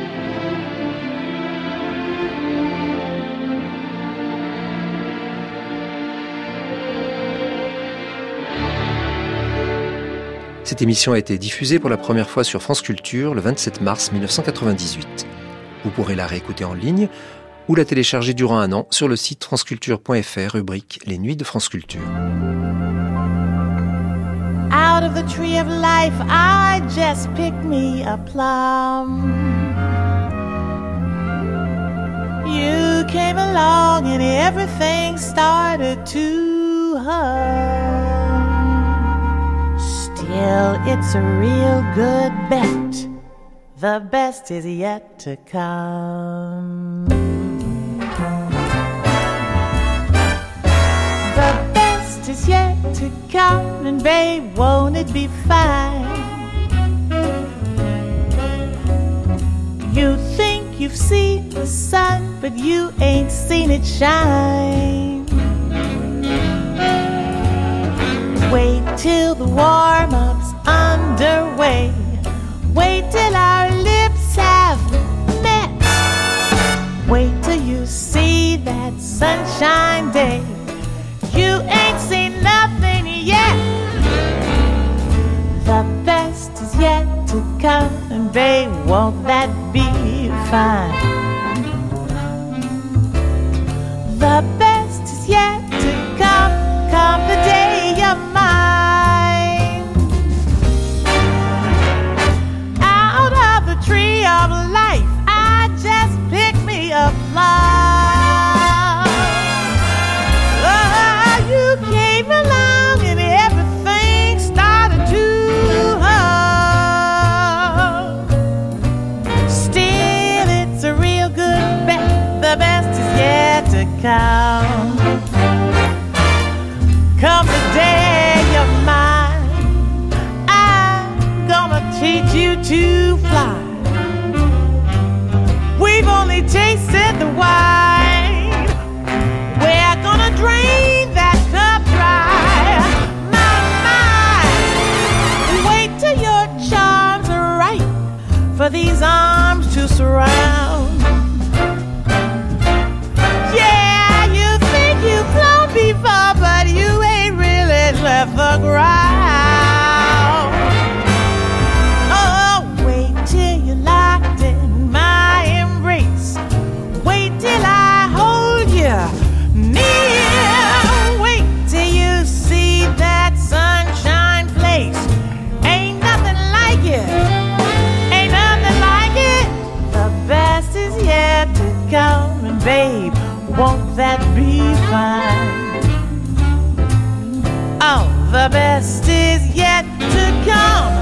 Cette émission a été diffusée pour la première fois sur France Culture le vingt-sept mars mille neuf cent quatre-vingt-dix-huit. Vous pourrez la réécouter en ligne ou la télécharger durant un an sur le site franceculture point f r, rubrique Les Nuits de France Culture. Out of the tree of life, I just picked me a plum. You came along and everything started to hum. Still, it's a real good bet. The best is yet to come. The best is yet to come, and babe, won't it be fine? You think you've seen the sun, but you ain't seen it shine. Wait till the warm-up's underway. Wait till our lips have met. Wait till you see that sunshine day. You ain't seen nothing yet. The best is yet to come, and babe, won't that be fine? The best is yet to come, come the day you're mine. Out of the tree of life, I just picked me a plum. Come, come the day you're mine, I'm gonna teach you to fly. We've only tasted the wine, we're gonna drain that cup dry. My, my, wait till your charms are right for these arms to surround. But you ain't really left the ground. Oh, wait till you're locked in my embrace. Wait till I hold you near. Wait till you see that sunshine place. Ain't nothing like it. Ain't nothing like it. The best is yet to come, and babe, won't that be fine? Oh, the best is yet to come.